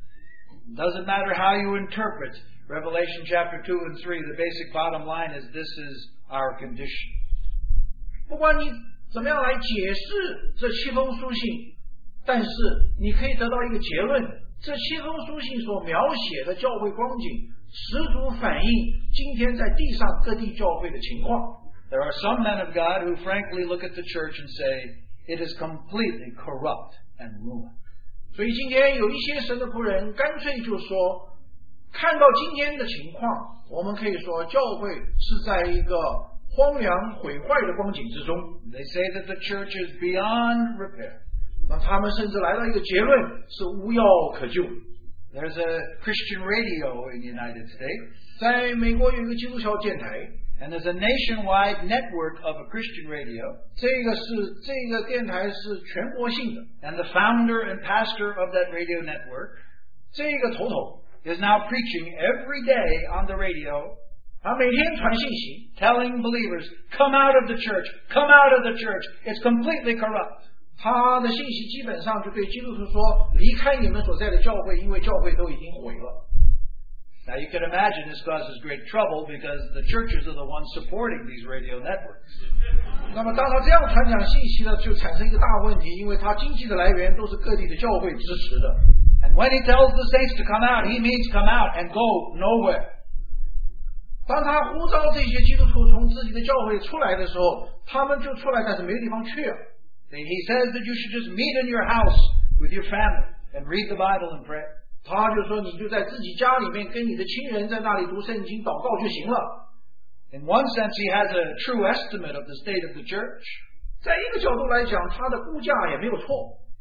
It doesn't matter how you interpret Revelation chapter 2 and 3, the basic bottom line is this is our condition. 不管你怎么样来解释这7封书信，但是你可以得到一个结论，这7封书信所描写的教会光景十足反映今天在地上各地教会的情况。 There are some men of God who frankly look at the church and say, it is completely corrupt and ruined. 所以今天有一些神的仆人干脆就说，看到今天的情况，我们可以说教会是在一个荒凉毁坏的光景之中。 They say that the church is beyond repair. 那他们甚至来到一个结论，是无药可救。 There's a Christian radio in the United States. 在美国有一个基督教电台。 And there's a nationwide network of a Christian radio. 这个电台是全国性的。 And the founder and pastor of that radio network, 这个头 is now preaching every day on the radio, 他每天传信息 telling believers, come out of the church, come out of the church, it's completely corrupt. 他的信息基本上就对基督徒说，离开你们所在的教会，因为教会都已经毁了。 Now you can imagine this causes great trouble because the churches are the ones supporting these radio networks. 那么当他这样传讲信息呢，就产生一个大问题，因为他经济的来源都是各地的教会支持的。 And when he tells the saints to come out, he means come out and go nowhere. 当他呼召这些基督徒从自己的教会出来的时候，他们就出来，但是没有地方去啊。 He says that you should just meet in your house with your family and read the Bible and pray. 他就说，你就在自己家里面跟你的亲人在那里读圣经、祷告就行了。 In one sense, he has a true estimate of the state of the church. 在一个角度来讲，他的估价也没有错。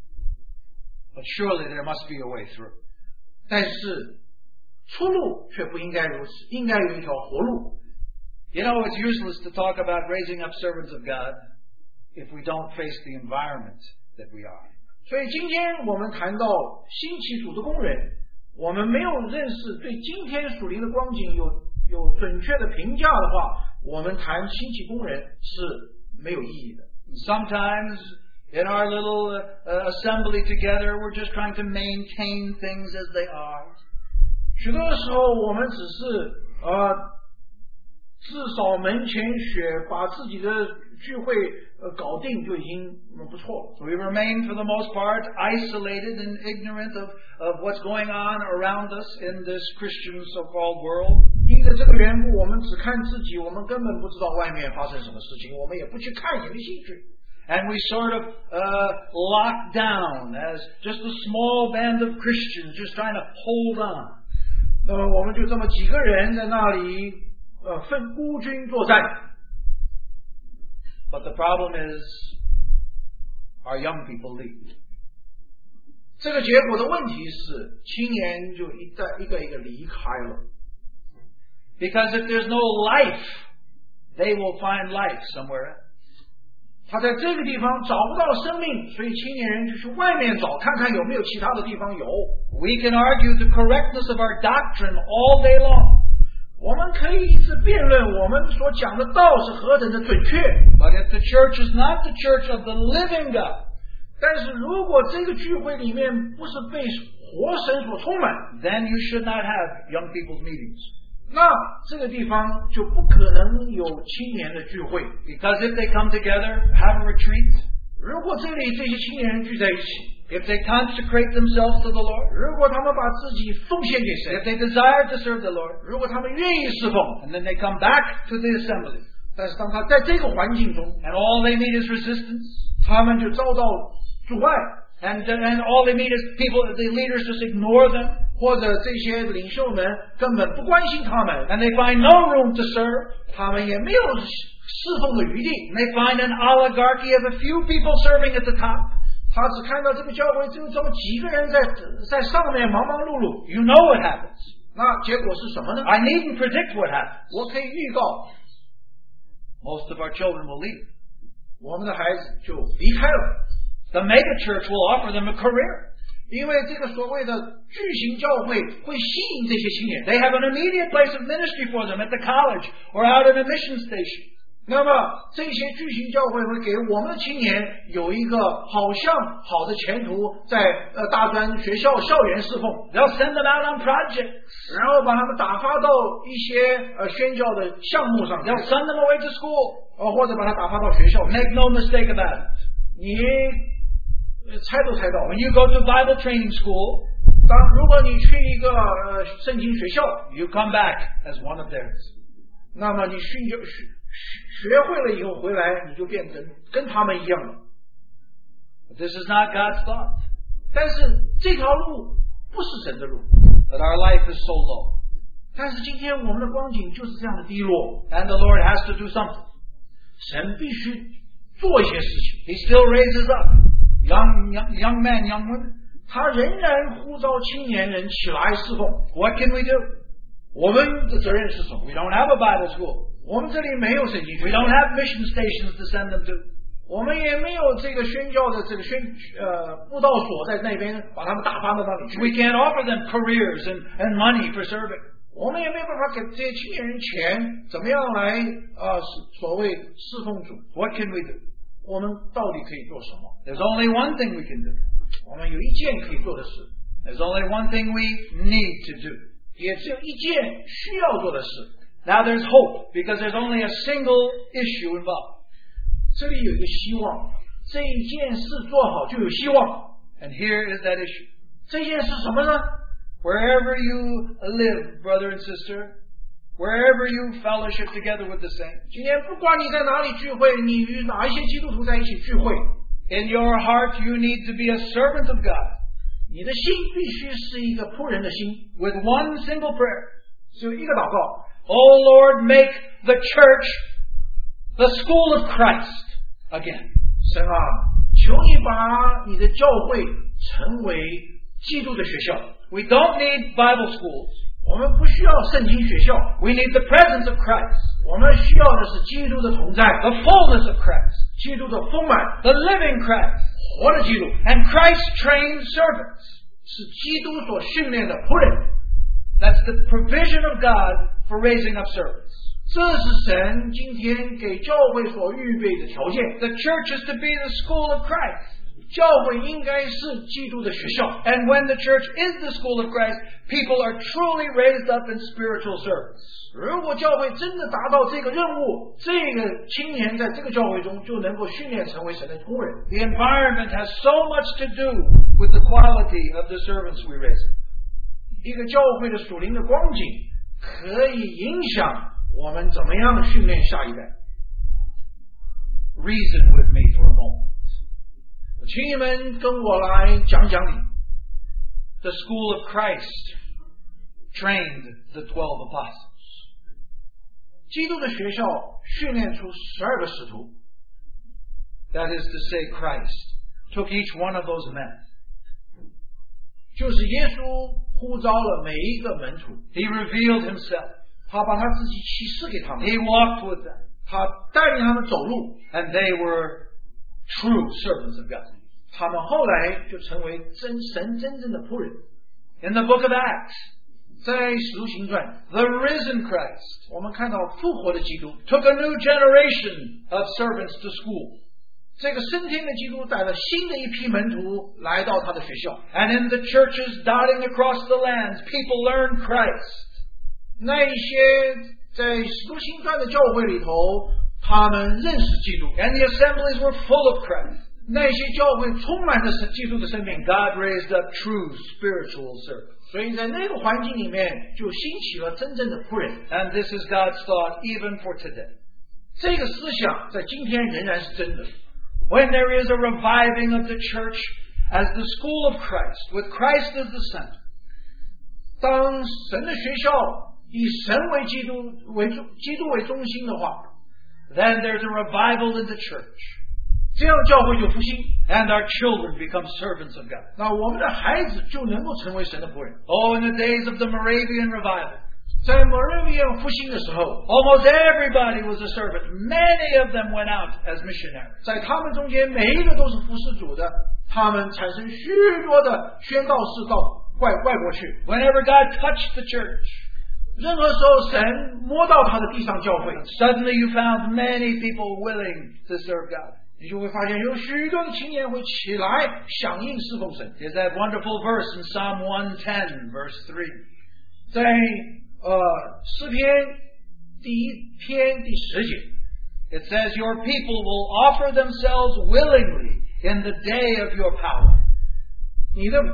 But surely there must be a way through. 但是出路却不应该如此，应该有一条活路。 You know, it's useless to talk about raising up servants of God if we don't face the environment that we are. 所以今天我们谈到兴起主的工人，我们没有认识对今天属灵的光景有准确的评价的话，我们谈兴起工人是没有意义的。 Sometimes in our little assembly together, we're just trying to maintain things as they are. 许多时候我们只是至少门前雪，把自己的聚会搞定就已经不错了。 So we remain for the most part isolated and ignorant of what's going on around us in this Christian so-called world. 因着这个缘故，我们只看自己，我们根本不知道外面发生什么事情，我们也不去看，也没兴趣。 And we sort of lock down as just a small band of Christians just trying to hold on. 那么我们就这么几个人在那里孤军作战。 But the problem is, our young people leave. 这个结果的问题是，青年就一个一个离开了。 Because if there's no life, they will find life somewhere else. 他在这个地方找不到生命，所以青年人就去外面找，看看有没有其他的地方有。 We can argue the correctness of our doctrine all day long. 我们可以一直辩论我们所讲的道是何等的准确。 But if the church is not the church of the living God, 但是如果这个聚会里面不是被活神所充满， then you should not have young people's meetings. 那这个地方就不可能有青年的聚会。 Because if they come together, have a retreat, 如果这里这些青年人聚在一起， if they consecrate themselves to the Lord, 如果他们把自己奉献给神， if they desire to serve the Lord, 如果他们愿意侍奉， and then they come back to the assembly, 但是当他在这个环境中， and all they meet is resistance, 他们就遭到阻碍， and all they meet is people, the leaders just ignore them, 或者这些领袖们根本不关心他们， and they find no room to serve. 他们也没有侍奉的余地。 And they find an oligarchy of a few people serving at the top. 他只看到这个教会只有这么几个人在上面忙忙碌碌。 You know what happens. 那结果是什么呢？ I needn't predict what happens. 我可以预告， Most of our children will leave. 我们的孩子就离开了， The mega church will offer them a career. 因为这个所谓的巨型教会会吸引这些青年。 They have an immediate place of ministry for them at the college or out at a mission station. 那么这些巨型教会会给我们的青年有一个好像好的前途，在大专学校校园侍奉， They'll send them out on projects. 然后把他们打发到一些宣教的项目上， They'll send them away to school. 或者把他打发到学校去。 Make no mistake about it. 你猜都猜到， When you go to Bible training school, 如果你去一个圣经学校， you come back as one of theirs. 那么你学会了以后回来，你就变成跟他们一样了。 But this is not God's thought. 但是这条路不是神的路， That our life is so low. 但是今天我们的光景就是这样的低落， And the Lord has to do something. 神必须做一些事情。 He still raises up young men, young women. 他仍然呼召青年人起来侍奉。 What can we do? 我们的责任是什么？ We don't have a Bible school. 我们这里没有圣经学 We 校， don't have mission stations to send them to. 我们也没有这个宣教的这个布道所在那边把他们打发到那里去。 We can't offer them careers and money for serving. 我们也没有办法给这些青年人钱，怎么样来所谓侍奉主？ What can we do? 我们到底可以做什么？ There's only one thing we can do. 我们有一件可以做的事， There's only one thing we need to do. 也只有一件需要做的事。 Now there's hope because there's only a single issue involved. 这里有一个希望，这一件事做好就有希望。 And here is that issue. 这件事什么呢？ Wherever you live, brother and sister, wherever you fellowship together with the saints, 今天不管你在哪里聚会，你与哪一些基督徒在一起聚会， in your heart you need to be a servant of God 你的心必须是一个仆人的心， with one single prayer. 只有一个祷告。 Oh Lord, make the church the school of Christ again. 神啊，求你把你的教会成为基督的学校。 We don't need Bible schools. 我们不需要圣经学校， We need the presence of Christ, 我们需要的是基督的同在， the fullness of Christ, 基督的丰满， the living Christ, 活的基督， and Christ-trained servants. 是基督所训练的仆人。 That's the provision of God for raising up servants. 这是神今天给教会所预备的条件。 The church is to be the school of Christ. 教会应该是基督的学校。 And when the church is the school of Christ, people are truly raised up in spiritual service. 如果教会真的达到这个任务，这个青年在这个教会中就能够训练成为神的工人。 The environment has so much to do with the quality of the servants we raise. 一个教会的属灵的光景可以影响我们怎么样训练下一代。 Reason with me for a moment. 请你们跟我来讲讲理。 The school of Christ trained the 12 apostles. 基督的学校训练出12个使徒， That is to say, Christ took each one of those men. 就是耶稣呼召了每一个门徒， He revealed himself. 他把他自己启示给他们， He walked with them. 他带领他们走路， And they were true servants of God. 他们后来就成为神真正的仆人。 In the book of Acts, 在使徒行传， the risen Christ 我们看到复活的基督， took a new generation of servants to school. 这个升天的基督带了新的一批门徒来到他的学校。 And in the churches dotting across the lands, people learned Christ. 那一些在使徒行传的教会里头，他们认识基督， And the assemblies were full of Christ. 那些教会充满着基督的生命。 God raised up true spiritual servants. 所以在那个环境里面，就兴起了真正的仆人。 And this is God's thought even for today. 这个思想在今天仍然是真的。 When there is a reviving of the church as the school of Christ, with Christ as the center, 当神的学校以神为基督为中心的话， then there's a revival in the church. 这样教会就复兴， And our children become servants of God. 那我们的孩子就能够成为神的仆人。 Oh, in the days of the Moravian revival, 在Moravian复兴的时候， almost everybody was a servant. Many of them went out as missionaries. 在他们中间每一个都是服侍主的，他们产生许多的宣道士到外国去。 Whenever God touched the church, 任何时候神摸到他的地上教会， suddenly you found many people willing to serve God. 你就会发现有许多的青年会起来响应侍奉神。 There's that wonderful verse in Psalm 110, verse 3. 在诗篇第1篇第10节， It says, Your people will offer themselves willingly in the day of your power. 你的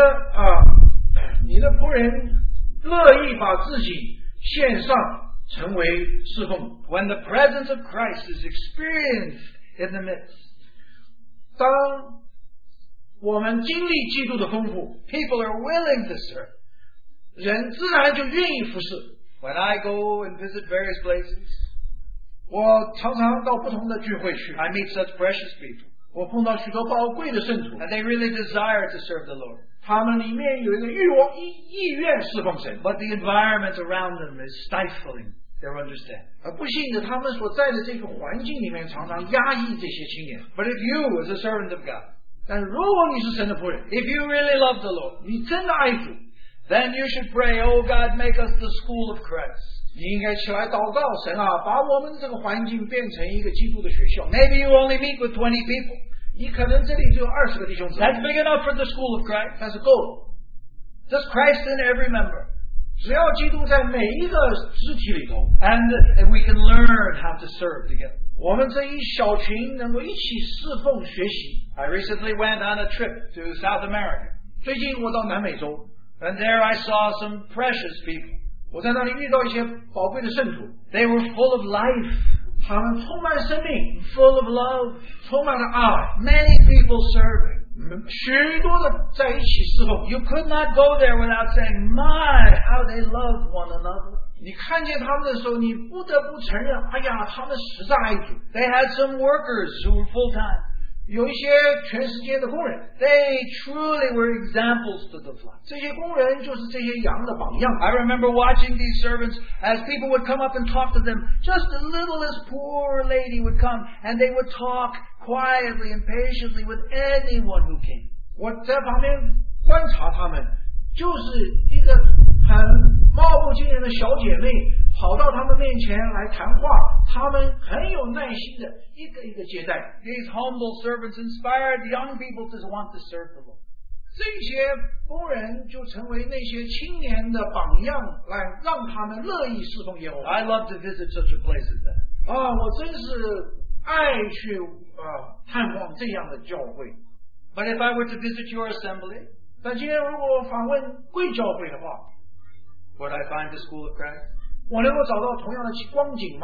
仆人乐意把自己献上，成为侍奉。 When the presence of Christ is experienced in the midst, 当我们经历基督的丰富， people are willing to serve. 人自然就愿意服侍。 When I go and visit various places, 我常常到不同的聚会去， I meet such precious people, 我碰到许多宝贵的圣徒， and they really desire to serve the Lord. 他们里面有一个意愿侍奉神， But the environment around them is stifling their understanding. 而不幸的，他们所在的这个环境里面常常压抑这些青年。 But if you, as a servant of God, 但如果你是神的仆人， if you really love the Lord, 你真的爱主， then you should pray, Oh God, make us the school of Christ. 你应该起来祷告神啊，把我们的这个环境变成一个基督的学校。 Maybe you only meet with 20 people. 你可能这里只有20个弟兄姊妹， That's big enough for the school of Christ. 但是够了。 Just Christ in every member. 只要基督在每一个肢体里头， And we can learn how to serve together. 我们这一小群能够一起侍奉学习。 I recently went on a trip to South America. 最近我到南美洲， And there I saw some precious people. 我在那里遇到一些宝贵的圣徒， They were full of life, 他们充满生命， full of love, 充满了爱， many people serving. 许多的在一起侍奉。 You could not go there without saying, My, how they love one another. 你看见他们的时候，你不得不承认，哎呀，他们实在爱主。 They had some workers who were full-time. 有一些全时间的工人， They truly were examples to the flock. 这些工人就是这些羊的榜样。 I remember watching these servants as people would come up and talk to them. Just the littlest poor lady would come and they would talk quietly and patiently with anyone who came. 我在旁边观察他们，就是一个很貌不惊人的小姐妹跑到他们面前来谈话，他们很有耐心的一个一个接待。 These humble servants inspired young people to want to serve the Lord. 这些工人就成为那些青年的榜样，来让他们乐意侍奉耶和华。 I love to visit such a place as that. 我真是爱去探望这样的教会。 But if I were to visit your assembly, 但今天如果访问贵教会的话， would I find the school of Christ? 我能够找到同样的光景吗？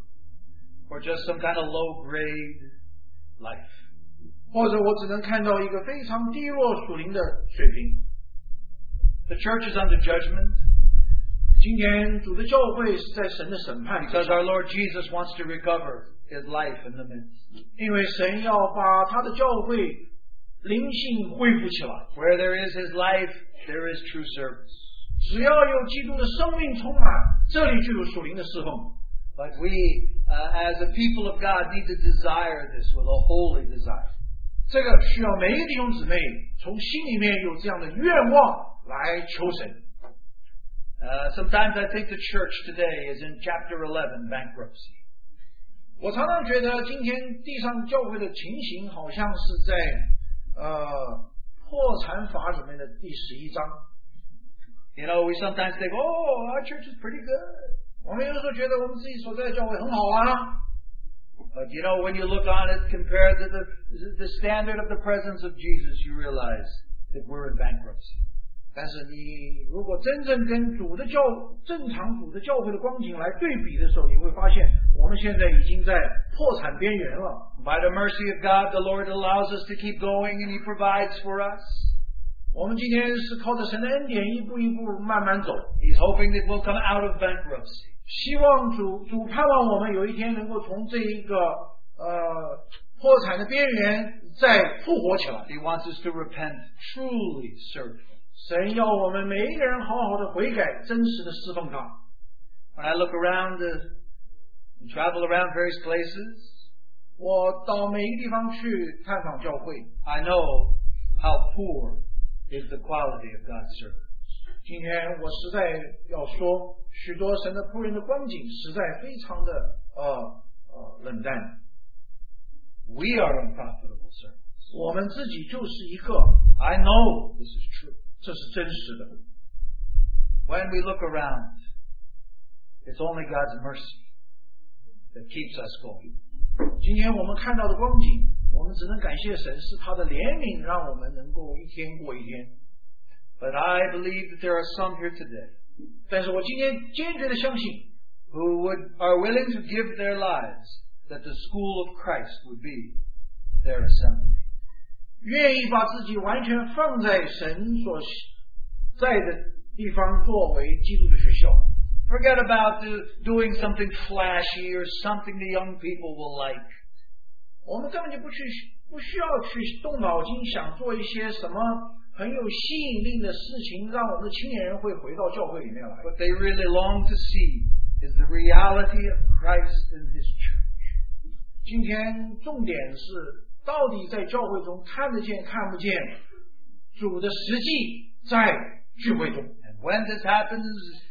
Or just some kind of low-grade life? 或者我只能看到一个非常低落属灵的水平？ The church is under judgment 今天主的教会是在神的审判之 because 下， our Lord Jesus wants to recover His life in the midst. 因为神要把他的教会灵性恢复起来。 Where there is His life, there is true service. 只要有基督的生命充满，这里就有属灵的侍奉。 But we, as a people of God, need to desire this with a holy desire. 这个需要每一个弟兄姊妹从心里面有这样的愿望来求神。 Sometimes I think the church today is in chapter 11, bankruptcy. 我常常觉得今天地上教会的情形好像是在破产法里面的第11章。 You know, we sometimes think, oh, our church is pretty good. 我们有时候觉得我们自己所在的教会很好啊， But you know, when you look on it compared to the standard of the presence of Jesus, you realize that we're in bankruptcy. 但是你如果真正跟正常主的教会的光景来对比的时候，你会发现我们现在已经在破产边缘了。 By the mercy of God, the Lord allows us to keep going and He provides for us. 我们今天是靠着神的恩典，一步一步慢慢走。 He's hoping that we'll come out of bankruptcy. 希望主盼望我们有一天能够从这一个破产的边缘再复活起来。 He wants us to repent, truly serve Him. 神要我们每一个人好好的悔改，真实的侍奉他。 When I look around and travel around various places, 我到每一个地方去探访教会， I know how poor is the quality of God's service. 今天我实在要说，许多神的仆人的光景实在非常的冷淡。 We are unprofitable servants. 我们自己就是一个， I know this is true. 这是真实的。 When we look around, it's only God's mercy that keeps us going. 今天我们看到的光景，我们只能感谢神，是他的怜悯让我们能够一天过一天。 But I believe that there are some here today 但是我今天坚决的相信， who are willing to give their lives that the school of Christ would be their assembly. 愿意把自己完全放在神所在的地方作为基督的学校。 Forget about doing something flashy or something the young people will like. 我们根本就不需要去动脑筋想做一些什么很有吸引力的事情，让我们的青年人会回到教会里面来。 What they really long to see is the reality of Christ and His church. 今天重点是，到底在教会中看得见看不见主的实际在聚会中。 And when this happens,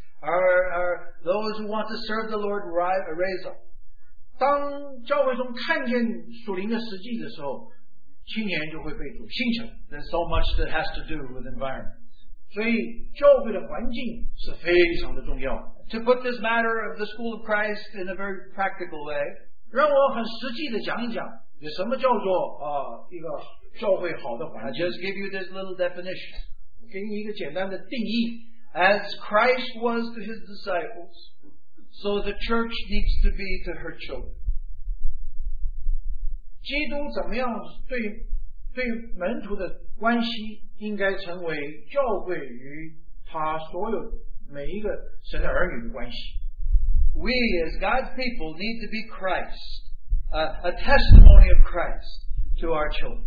are those who want to serve the Lord raise up. 当教会中看见属灵的实际的时候，青年就会被主兴起来。 There's so much that has to do with environment. 所以教会的环境是非常的重要。 To put this matter of the school of Christ in a very practical way, 让我很实际的讲一讲，有什么叫做一个教会好的环 I'll 境。 just give you this little definition. 给你一个简单的定义。 As Christ was to His disciples, so the church needs to be to her children. 基督怎么样对门徒的关系，应该成为教会与他所有每一个神的儿女的关系。 We as God's people need to be Christ, a testimony of Christ to our children.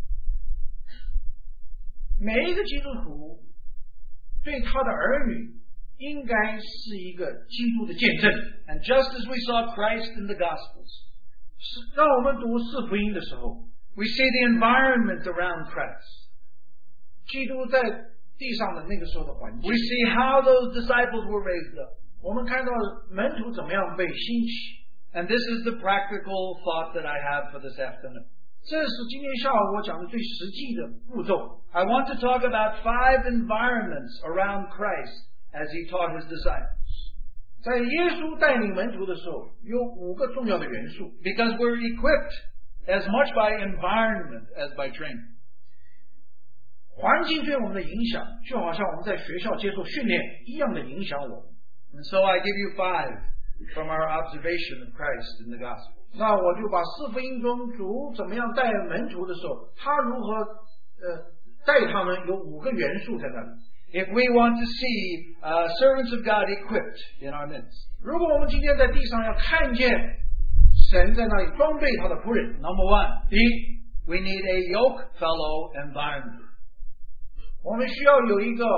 每一个基督徒对他的儿女应该是一个基督的见证。 And just as we saw Christ in the Gospels, 当我们读四福音的时候， we see the environment around Christ. 基督在地上的那个时候的环境， We see how those disciples were raised up. 我们看到门徒怎么样被兴起。 And this is the practical thought that I have for this afternoon. 这是今天下午我讲的最实际的步骤。 I want to talk about 5 environments around Christ as He taught His disciples. 在耶稣带领门徒的时候，有5个重要的元素。 Because we're equipped as much by environment as by training. 环境对我们的影响，就好像我们在学校接受训练一样的影响我们。 And so I give you 5 from our observation of Christ in the Gospel. 那我就把四福音中主怎么样带门徒的时候，他如何带他们，有5个元素在那里。 If we want to see servants of God equipped in our midst, 如果我们今天在地上要看见神在那里装备他的仆人， number 1, 第一， we need a yoke fellow environment. 我们需要有一个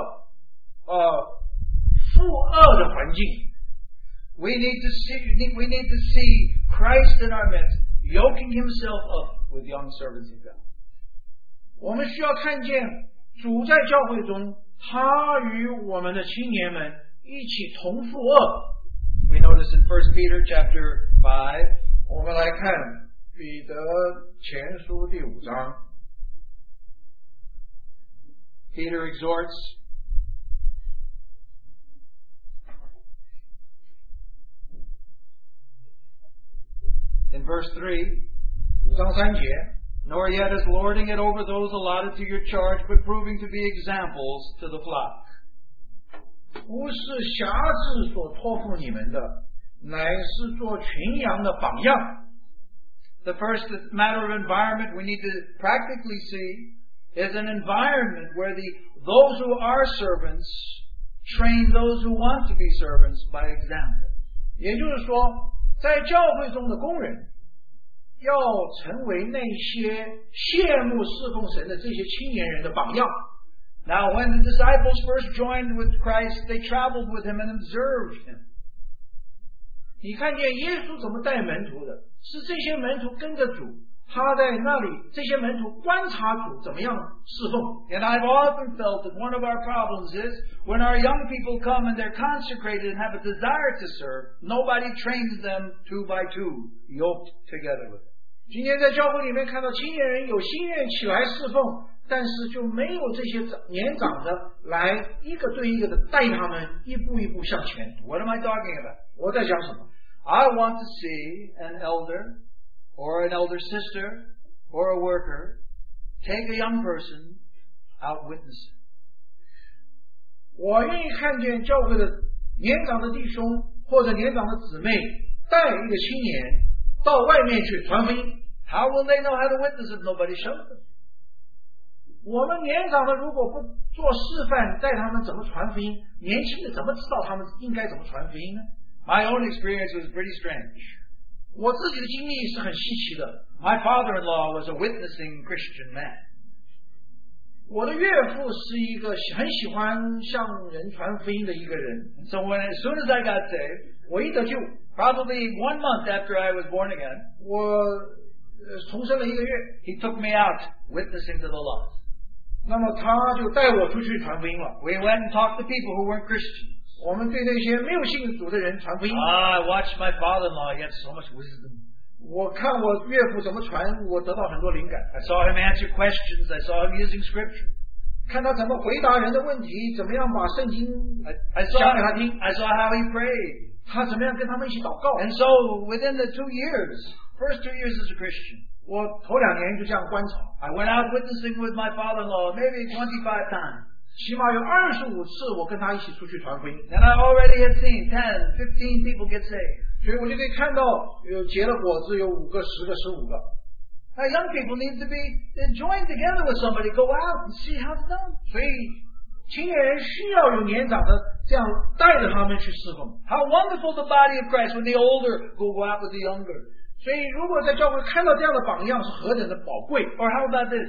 负恶的环境。 We need to see Christ in our midst, yoking Himself up with young servants of God. 我们需要看见主在教会中，他与我们的青年们一起同负恶。 We notice in 1 Peter chapter 5, 我们来看彼得前书第5章， Peter exhorts, in verse 3, 5章3节， nor yet as lording it over those allotted to your charge, but proving to be examples to the flock. 不是辖制所托付你们的，乃是做群羊的榜样。 The first matter of environment we need to practically see is an environment where those who are servants train those who want to be servants by example. 也就是说，在教会中的工人要成为那些羡慕侍奉神的这些青年人的榜样。 Now, when the disciples first joined with Christ, they traveled with him and observed him. 你看见耶稣怎么带门徒的，是这些门徒跟着主，他在那里，这些门徒观察主怎么样侍奉。 And I've often felt that one of our problems is when our young people come and they're consecrated and have a desire to serve, nobody trains them 2 by 2, yoked together with them. 今天在教会里面看到青年人有心愿起来侍奉，但是就没有这些年长的来一个对一个的带他们一步一步向前。 What am I talking about? 我在讲什么？ I want to see an elder or an elder sister or a worker take a young person out witnessing. 我愿意看见教会的年长的弟兄或者年长的姊妹带一个青年到外面去传福音。 How will they know how to witness if nobody shows them? 我们年长的如果不做示范，带他们怎么传福音，年轻的怎么知道他们应该怎么传福音呢？ My own experience was pretty strange. 我自己的经历是很稀奇的。 My father-in-law was a witnessing Christian man. 我的岳父是一个很喜欢向人传福音的一个人。 So as soon as I got saved, 我一得救， probably 1 month after I was born again, 我重生了1个月， he took me out witnessing to the lost. 那么他就带我出去传福音了。 We went and talked to people who weren't Christians. 我们对那些没有信主的人传福音。 I watched my father-in-law. He had so much wisdom. 我看我岳父怎么传，我得到很多灵感。 I saw him answer questions. I saw him using scripture. 看他怎么回答人的问题，怎么样把圣经 I 讲给他听， saw how he prayed. 他怎么样跟他们一起祷告。 And so within the 2 years, first 2 years as a Christian, 我头2年就这样观察， I went out witnessing with my father-in-law maybe 25 times. 起码有25次我跟他一起出去传福音。 And I already had seen 10, 15 people get saved. 所以我就可以看到有结了果子有5个、10个、15个。 Now, young people need to be joined together with somebody, go out and see how it's done. 所以青年人需要有年长的这样带着他们去侍奉。 How wonderful the body of Christ when the older go out with the younger. 所以如果在教会看到这样的榜样是何等的宝贵。 Or how about this?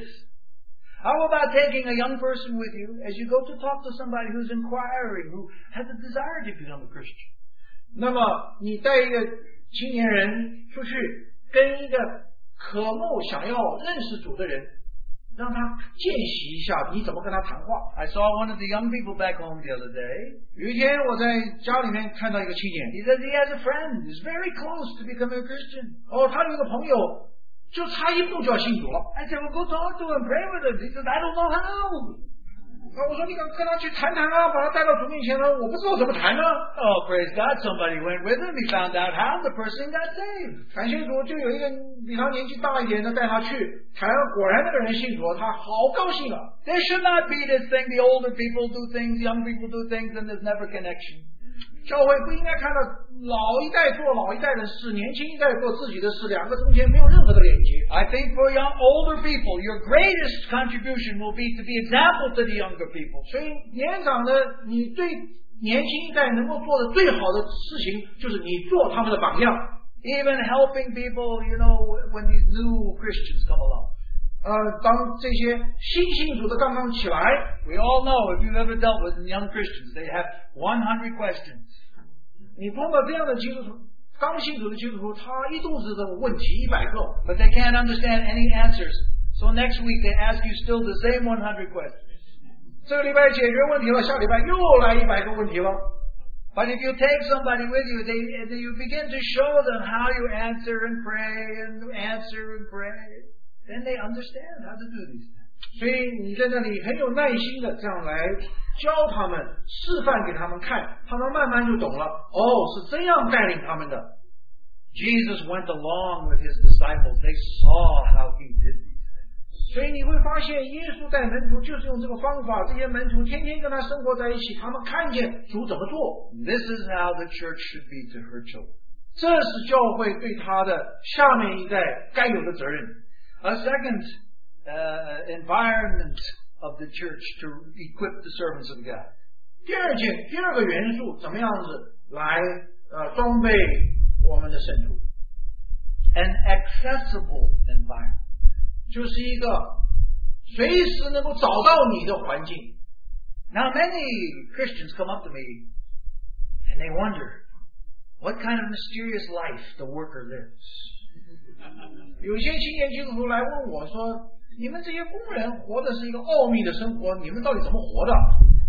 How about taking a young person with you as you go to talk to somebody who's inquiring, who has a desire to become a Christian? 那么你带一个青年人出去跟一个渴慕想要认识主的人，让他见习一下你怎么跟他谈话。 I saw one of the young people back home the other day. 有一天我在家里面看到一个青年， He says he has a friend who's very close to becoming a Christian. 他有一个朋友就差一步就要信主了。 I said, well, go talk to him, pray with him. He says, I don't know how. 我说你跟他去谈谈啊，把他带到主面前了，我不知道怎么谈呢。 Oh, praise God, somebody went with him. He found out how the person got saved. 感谢主，就有一个比他年纪大一点的带他去谈，果然那个人信主，他好高兴啊。 There should not be this thing, the older people do things, young people do things, and there's never connection. 教会不应该看到老一代做老一代的事，年轻一代做自己的事，两个中间没有任何的连接。 I think for young, older people, your greatest contribution will be to be example to the younger people. 所以年长的你对年轻一代能够做的最好的事情，就是你做他们的榜样。 Even helping people, when these new Christians come along. 当这些新信主的刚刚起来 We all know, if you've ever dealt with young Christians, they have 100 questions. 你碰到这样的基督徒，刚信主的基督徒，他一肚子的问题100个， But they can't understand any answers. So next week they ask you still the same 100 questions. 这个礼拜解决问题了，下礼拜又来100个问题了。 But if you take somebody with you, you begin to show them how you answer and pray and answer and pray. Then they understand how to do these things. 所以你在那里很有耐心的这样来教他们，示范给他们看，他们慢慢就懂了。是这样带领他们的。 Jesus went along with his disciples. They saw how he did these things. 所以你会发现，耶稣带门徒就是用这个方法，这些门徒天天跟他生活在一起，他们看见主怎么做。 This is how the church should be to her children. 这是教会对他的下面一代该有的责任。 A second environment of the church to equip the servants of God. 第二个元素，怎么样子来装备我们的圣徒？ An accessible environment. 就是一个随时能够找到你的环境。 Now, many Christians come up to me and they wonder what kind of mysterious life the worker lives. 有些青年基督徒来问我说：“你们这些工人活的是一个奥秘的生活，你们到底怎么活的？”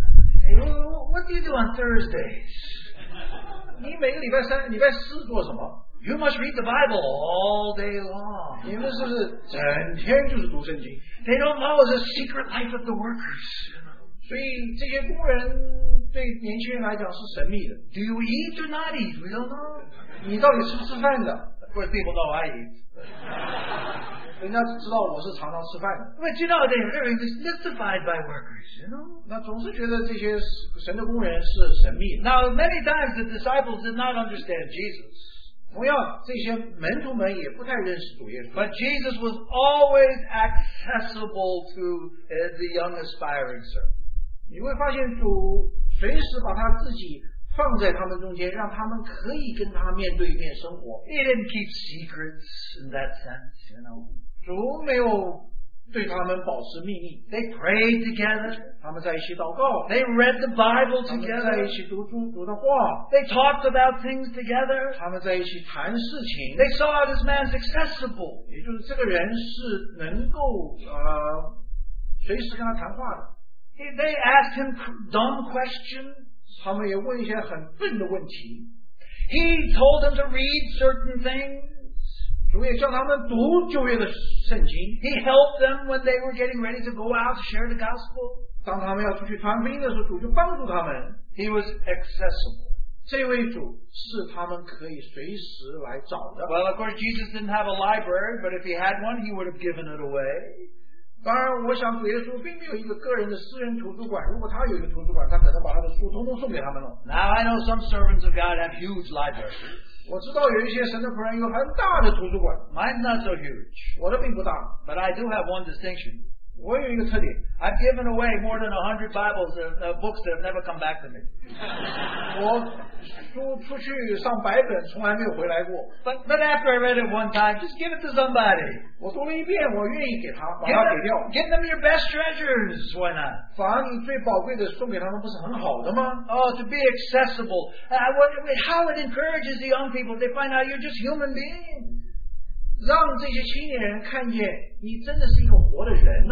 What do you do on Thursdays? 你每个礼拜三、礼拜四做什么？ You must read the Bible all day long. 你们是不是整天就是读圣经？ They don't know the secret life of the workers. 所以这些工人对年轻人来讲是神秘的。 Do you eat or not eat? We don't know. 你到底吃不吃饭的？ Of course, people know I eat. 人家知道我是常常吃饭的。 But you know, they're very mystified by workers, you know. 那总是觉得这些神的工人是神秘的。 Now, many times the disciples did not understand Jesus. 同样，这些门徒们也不太认识主耶稣。 But Jesus was always accessible to the young aspiring servant. 你会发现主随时把他自己放在他们中间，让他们可以跟他面对面生活。 He didn't keep secrets in that sense, you know. 主没有对他们保持秘密， They prayed together. 他们在一起祷告， They read the Bible 他们在 together. 一起读主的话， They talked about things together. 他们在一起谈事情。 They saw this man's accessible. 也就是这个人是能够随时跟他谈话的。 They asked him dumb questions. 他们也问一些很笨的问题， He told them to read certain things. 主也叫他们读旧约的圣经。 He helped them when they were getting ready to go out to share the gospel. 当他们要出去传福音的时候，主就帮助他们。 He was accessible. 这位主是他们可以随时来找的。 Well, of course, Jesus didn't have a library, but if he had one, he would have given it away. 当然，我想主耶稣并没有一个个人的私人图书馆。如果他有一个图书馆，他可能把他的书通通送给他们了。 Now, I know some servants of God have huge libraries. 我知道有一些神的仆人有很大的图书馆， Mine's not so huge, 我的并不大。 but I do have one distinction. 我有一个特点， I've given away more than 100 Bibles, books that have never come back to me. 我书出去上百本，从来没有回来过。 But after I read it one time, just give it to somebody. 我读了一遍，我愿意给他，把它给掉。 Give them your best treasures. Why not? 把你最宝贵的送给他们，不是很好的吗？ Oh, to be accessible. How it encourages the young people. They find out you're just human beings. 让这些青年人看见你真的是一个活的人呐。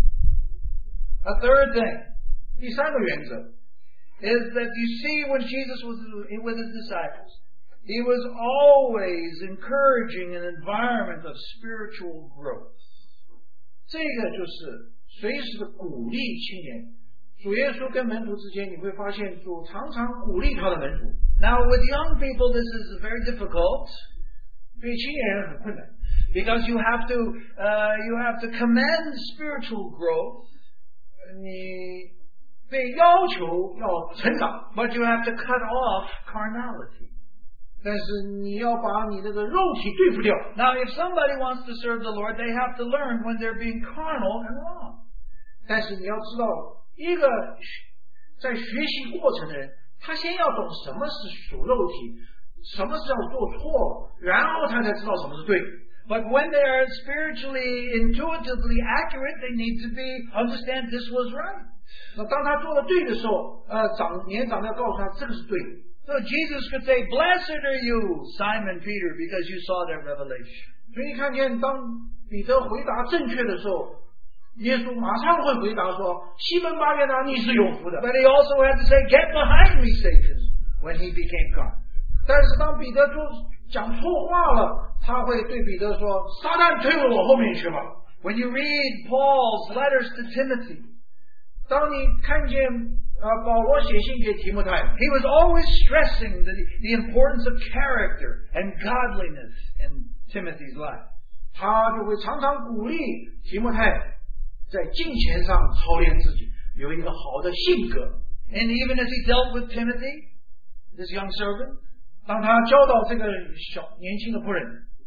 A third thing 第三个原则 is that you see when Jesus was with his disciples, he was always encouraging an environment of spiritual growth. 这个就是随时的鼓励青年。主耶稣跟门徒之间，你会发现主常常鼓励他的门徒。 Now, with young people, this is very difficult 对青年人很困难， because you have to commend spiritual growth, 你被要求要成长， but you have to cut off carnality. 但是你要把你这个肉体对付掉。 Now, if somebody wants to serve the Lord, they have to learn when they're being carnal and wrong. 但是你要知道，一个在学习过程的人，他先要懂什么是属肉体，什么是要做错，然后他才知道什么是对。 But when they are spiritually, intuitively accurate, they need to understand this was right. 那当他做的对的时候，年长的要告诉他这个是对的。 So Jesus could say, "Blessed are you, Simon Peter, because you saw that revelation." 所以看见当彼得回答正确的时候，耶稣马上会回答说：“西门巴约拿，你是有福的。” But he also had to say, "Get behind me, Satan," when he became God. 但是当彼得讲错话了，他会对彼得说：“撒旦推我后面去吧。” When you read Paul's letters to Timothy, 当你看见保罗写信给提摩太， he was always stressing the importance of character and godliness in Timothy's life. 他就会常常鼓励提摩太在敬虔上操练自己，有一个好的性格。 And even as he dealt with Timothy, this young servant, 当他教导这个年轻的仆人，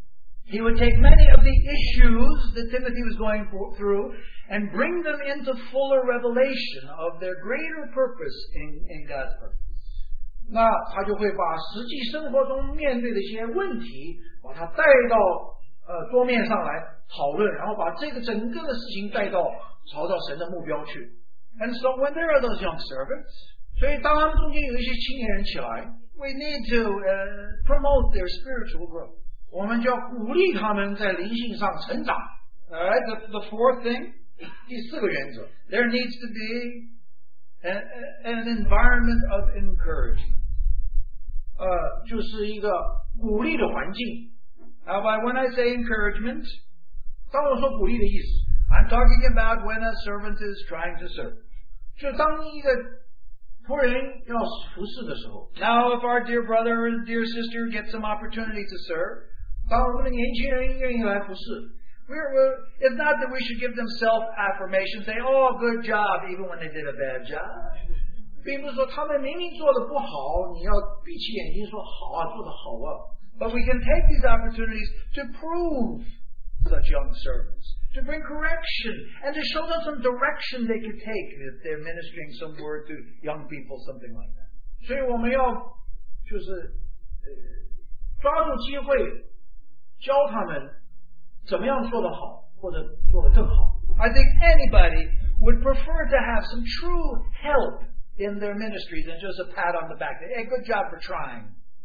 He would take many of the issues that Timothy was going through and bring them into fuller revelation of their greater purpose in God's purpose. 那他就会把实际生活中面对的一些问题，把它带到桌面上来讨论，然后把这个整个的事情带到朝着神的目标去。 And so when there are those young servants, 所以当他们中间有一些青年人起来， we need to promote their spiritual growth. 我们就要鼓励他们在灵性上成长。 All right, the fourth thing, 第四个原则 there needs to be an environment of encouragement. 就是一个鼓励的环境。 Now, when I say encouragement, 当我说鼓励的意思， I'm talking about when a servant is trying to serve. 就当一个仆人要服侍的时候。 Now, if our dear brother or dear sister gets some opportunity to serve, 当我们的年轻人愿意来服侍， it's not that we should give them self-affirmation, say, oh, good job, even when they did a bad job. 并不是说他们明明做的不好，你要闭起眼睛说好啊，做得好啊。 But we can take these opportunities to prove such young servants, to bring correction, and to show them some direction they could take if they're ministering some word to young people, something like that. 所以我们要就是抓住机会，教他们怎么样做得好，或者做得更好。 I think anybody would prefer to have some true help in their ministries than just a pat on the back. Hey, good job for trying.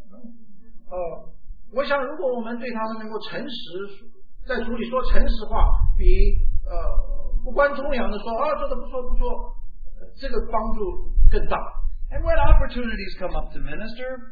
我想如果我们对他们能够诚实，在主里说诚实话，比不关忠良的说做得不错不错，这个帮助更大。 And when opportunities come up to minister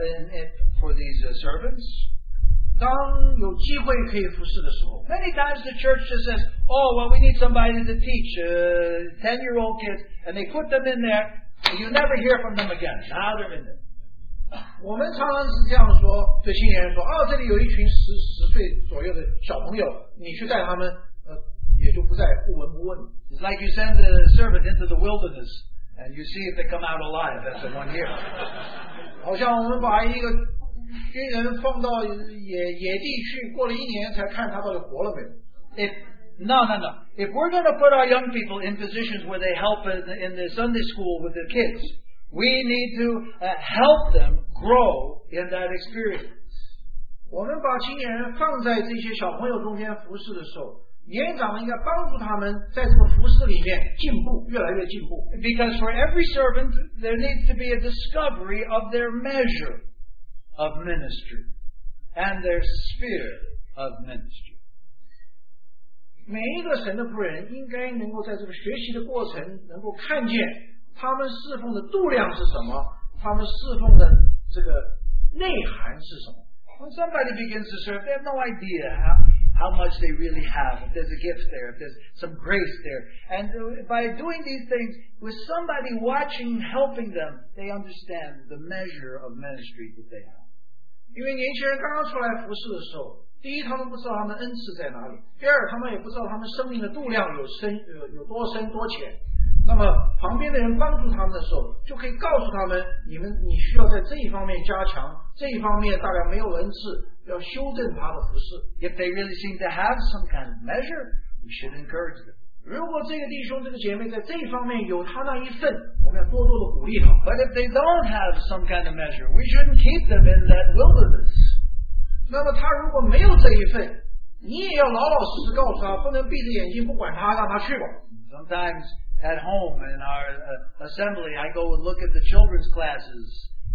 for these servants, 当有机会可以服侍的时候 many times the church just says, oh, well, we need somebody to teach 10-year-old kids, and they put them in there, and you never hear from them again. Now they're in there. 我们常常是这样说，对青年人说，这里有一群10岁左右的小朋友，你去带他们，也就不再不闻不问。 It's like you send a servant into the wilderness, and you see if they come out alive after 1 year. 好像我们把一个军人放到野地去，过了1年才看他到底活了没有。 No. If we're going to put our young people in positions where they help in the Sunday school with the kids, we need to help them grow in that experience. 我们把青年人放在这些小朋友中间服侍的时候，年长应该帮助他们在这个服侍里面进步，越来越进步。 Because for every servant, there needs to be a discovery of their measure of ministry and their sphere of ministry. 每一个神的仆人应该能够在这个学习的过程，能够看见他们侍奉的度量是什么，他们侍奉的这个内涵是什么。 When somebody begins to serve, they have no idea how much they really have, if there's a gift there, if there's some grace there. And by doing these things, with somebody watching, helping them, they understand the measure of ministry that they have. 因为年轻人刚刚出来服侍的时候，第一，他们不知道他们恩赐在哪里；第二，他们也不知道他们生命的度量有多深多浅。那么旁边的人帮助他们的时候，就可以告诉他们，你需要在这一方面加强，这一方面大概没有恩赐，要修正他的服侍。 If they really seem to have some kind of measure, we should encourage them. 如果这个弟兄这个姐妹在这一方面有他那一份，我们要多多的鼓励他。 But if they don't have some kind of measure, we shouldn't keep them in that wilderness. 那么他如果没有这一份，你也要老老实实告诉他，不能闭着眼睛不管他，让他去吧。 Sometimes at home in our assembly, I go and look at the children's classes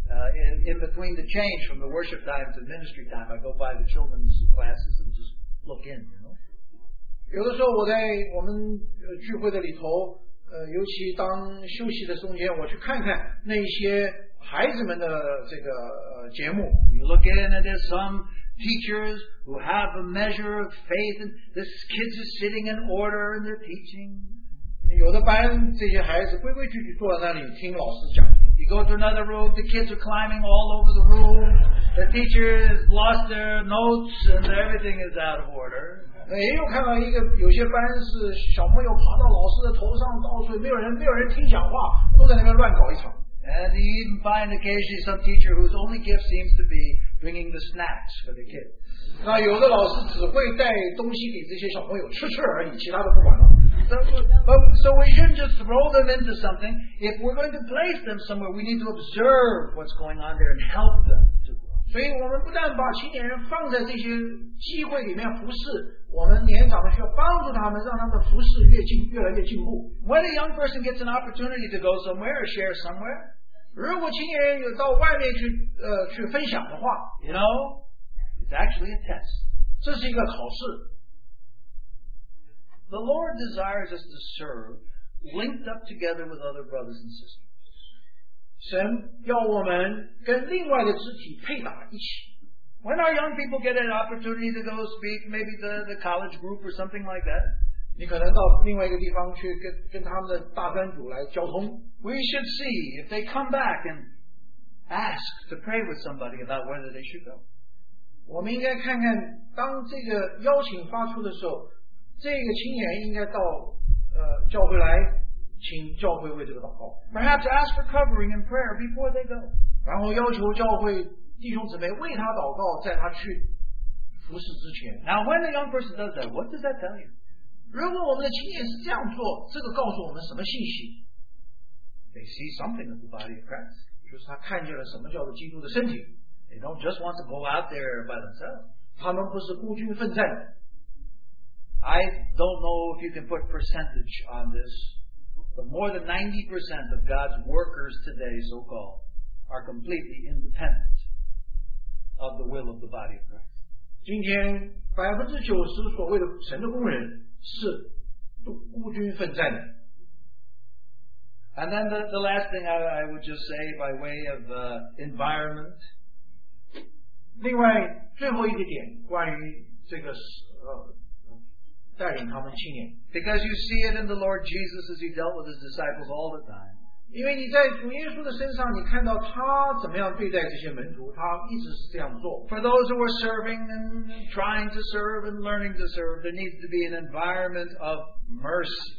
in between the change from the worship time to ministry time. I go by the children's classes and just look in. 有的时候我在我们聚会的里头，尤其当休息的中间，我去看看那些孩子们的这个节目。 You look in and there's some teachers who have a measure of faith, and the kids are sitting in order and they're teaching. 有的班这些孩子规规矩矩坐在那里听老师讲。 You go to another room, the kids are climbing all over the room. The teacher has lost their notes and everything is out of order. 也有看到有些班是小朋友爬到老师的头上，到处没有人听讲话，都在那边乱搞一场。 And you even find occasionally some teacher whose only gift seems to be bringing the snacks for the kids. 那有的老师只会带东西给这些小朋友吃而已，其他的不管了。 So we shouldn't just throw them into something. If we're going to place them somewhere, we need to observe what's going on there and help them to grow. 所以我们不但把青年人放在这些机会里面服侍，我们年长的需要帮助他们，让他们的服侍越来越进步。 When a young person gets an opportunity to go somewhere or share somewhere, 如果青年人有到外面去分享的话， you know, it's actually a test. 这是一个考试。 The Lord desires us to serve, linked up together with other brothers and sisters. 神要我们跟另外的肢体配搭一起。 When our young people get an opportunity to go speak, maybe the college group or something like that, 你可能到另外一个地方去跟他们的大专组来交通。 we should see if they come back and ask to pray with somebody about whether they should go. 我们应该看看，当这个邀请发出的时候，这个青年应该到教会来，请教会为这个祷告。 Perhaps ask for covering and prayer before they go. 然后要求教会弟兄姊妹为他祷告，在他去服侍之前。 Now, when the young person does that, what does that tell you? 如果我们的青年是这样做，这个告诉我们什么信息？ They see something of the body of Christ. 就是他看见了什么叫做基督的身体。 They don't just want to go out there by themselves. 他们不是孤军奋战。 I don't know if you can put percentage on this, but more than 90% of God's workers today, so-called, are completely independent of the will of the body of Christ. 今天90%所谓的神的工人是孤军奋战的。 And then the last thing I would just say by way of environment. 另外最后一个点，关于这个带领他们青年。 Because you see it in the Lord Jesus as he dealt with his disciples all the time. 因为你在主耶稣的身上，你看到他怎么样对待这些门徒，他一直是这样做。 For those who are serving and trying to serve and learning to serve, there needs to be an environment of mercy.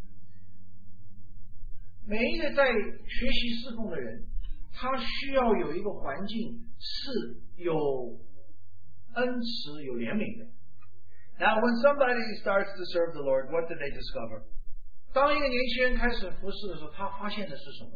每一个在学习侍奉的人，他需要有一个环境是有恩慈、有怜悯的。 Now, when somebody starts to serve the Lord, what do they discover? 当一个年轻人开始服侍的时候，他发现的是什么？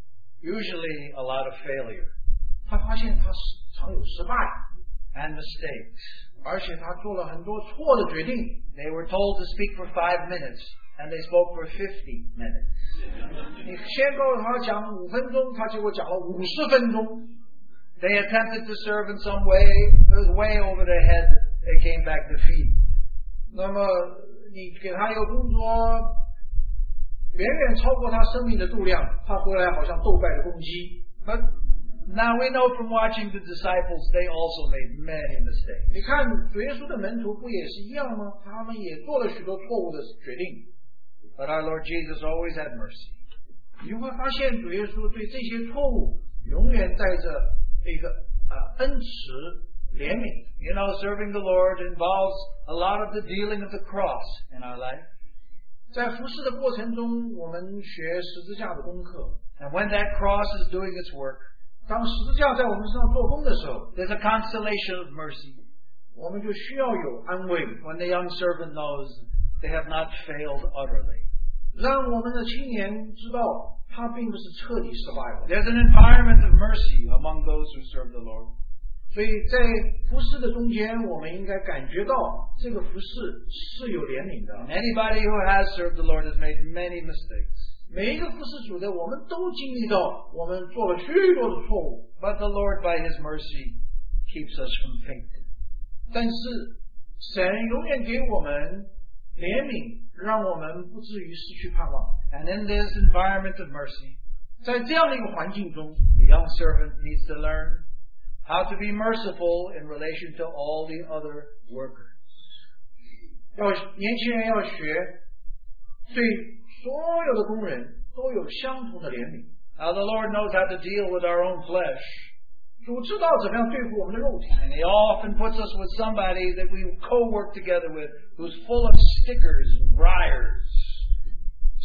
Usually a lot of failure 他发现他常有失败， and mistakes. 而且他做了很多错的决定。 They were told to speak for 5 minutes, and they spoke for 50 minutes. 你先告诉他讲5分钟，他结果讲了50分钟。 They attempted to serve in some way, it was way over their head, they came back defeated. 那么你给他一个工作，远远超过他生命的度量，他回来好像斗败的公鸡。 But now we know from watching the disciples, they also made many mistakes. 你看主耶稣的门徒不也是一样吗？他们也做了许多错误的决定。 But our Lord Jesus always had mercy. 你会发现主耶稣对这些错误永远带着一个恩慈怜悯。 You know, serving the Lord involves a lot of the dealing of the cross in our life. 在服侍的过程中，我们学十字架的功课。 And when that cross is doing its work, 当十字架在我们身上做工的时候， there's a constellation of mercy. 我们就需要有安慰， When the young servant knows they have not failed utterly. 让我们的青年知道他并不是彻底失败了。 There's an environment of mercy among those who serve the Lord. 所以在服侍的中间，我们应该感觉到这个服侍是有怜悯的。 Anybody who has served the Lord has made many mistakes. 每一个服侍主的，我们都经历到我们做了许多的错误。 But the Lord, by His mercy, keeps us from fainting. 但是神永远给我们怜悯，让我们不至于失去盼望。 And in this environment of mercy, 在这样的一个环境中， the young servant needs to learn how to be merciful in relation to all the other workers. 年轻人要学对所有的工人都有相同的怜悯。 Now the Lord knows how to deal with our own flesh. 主知道怎么样对付我们的肉体， And He often puts us with somebody that we co-work together with who's full of stickers and briars.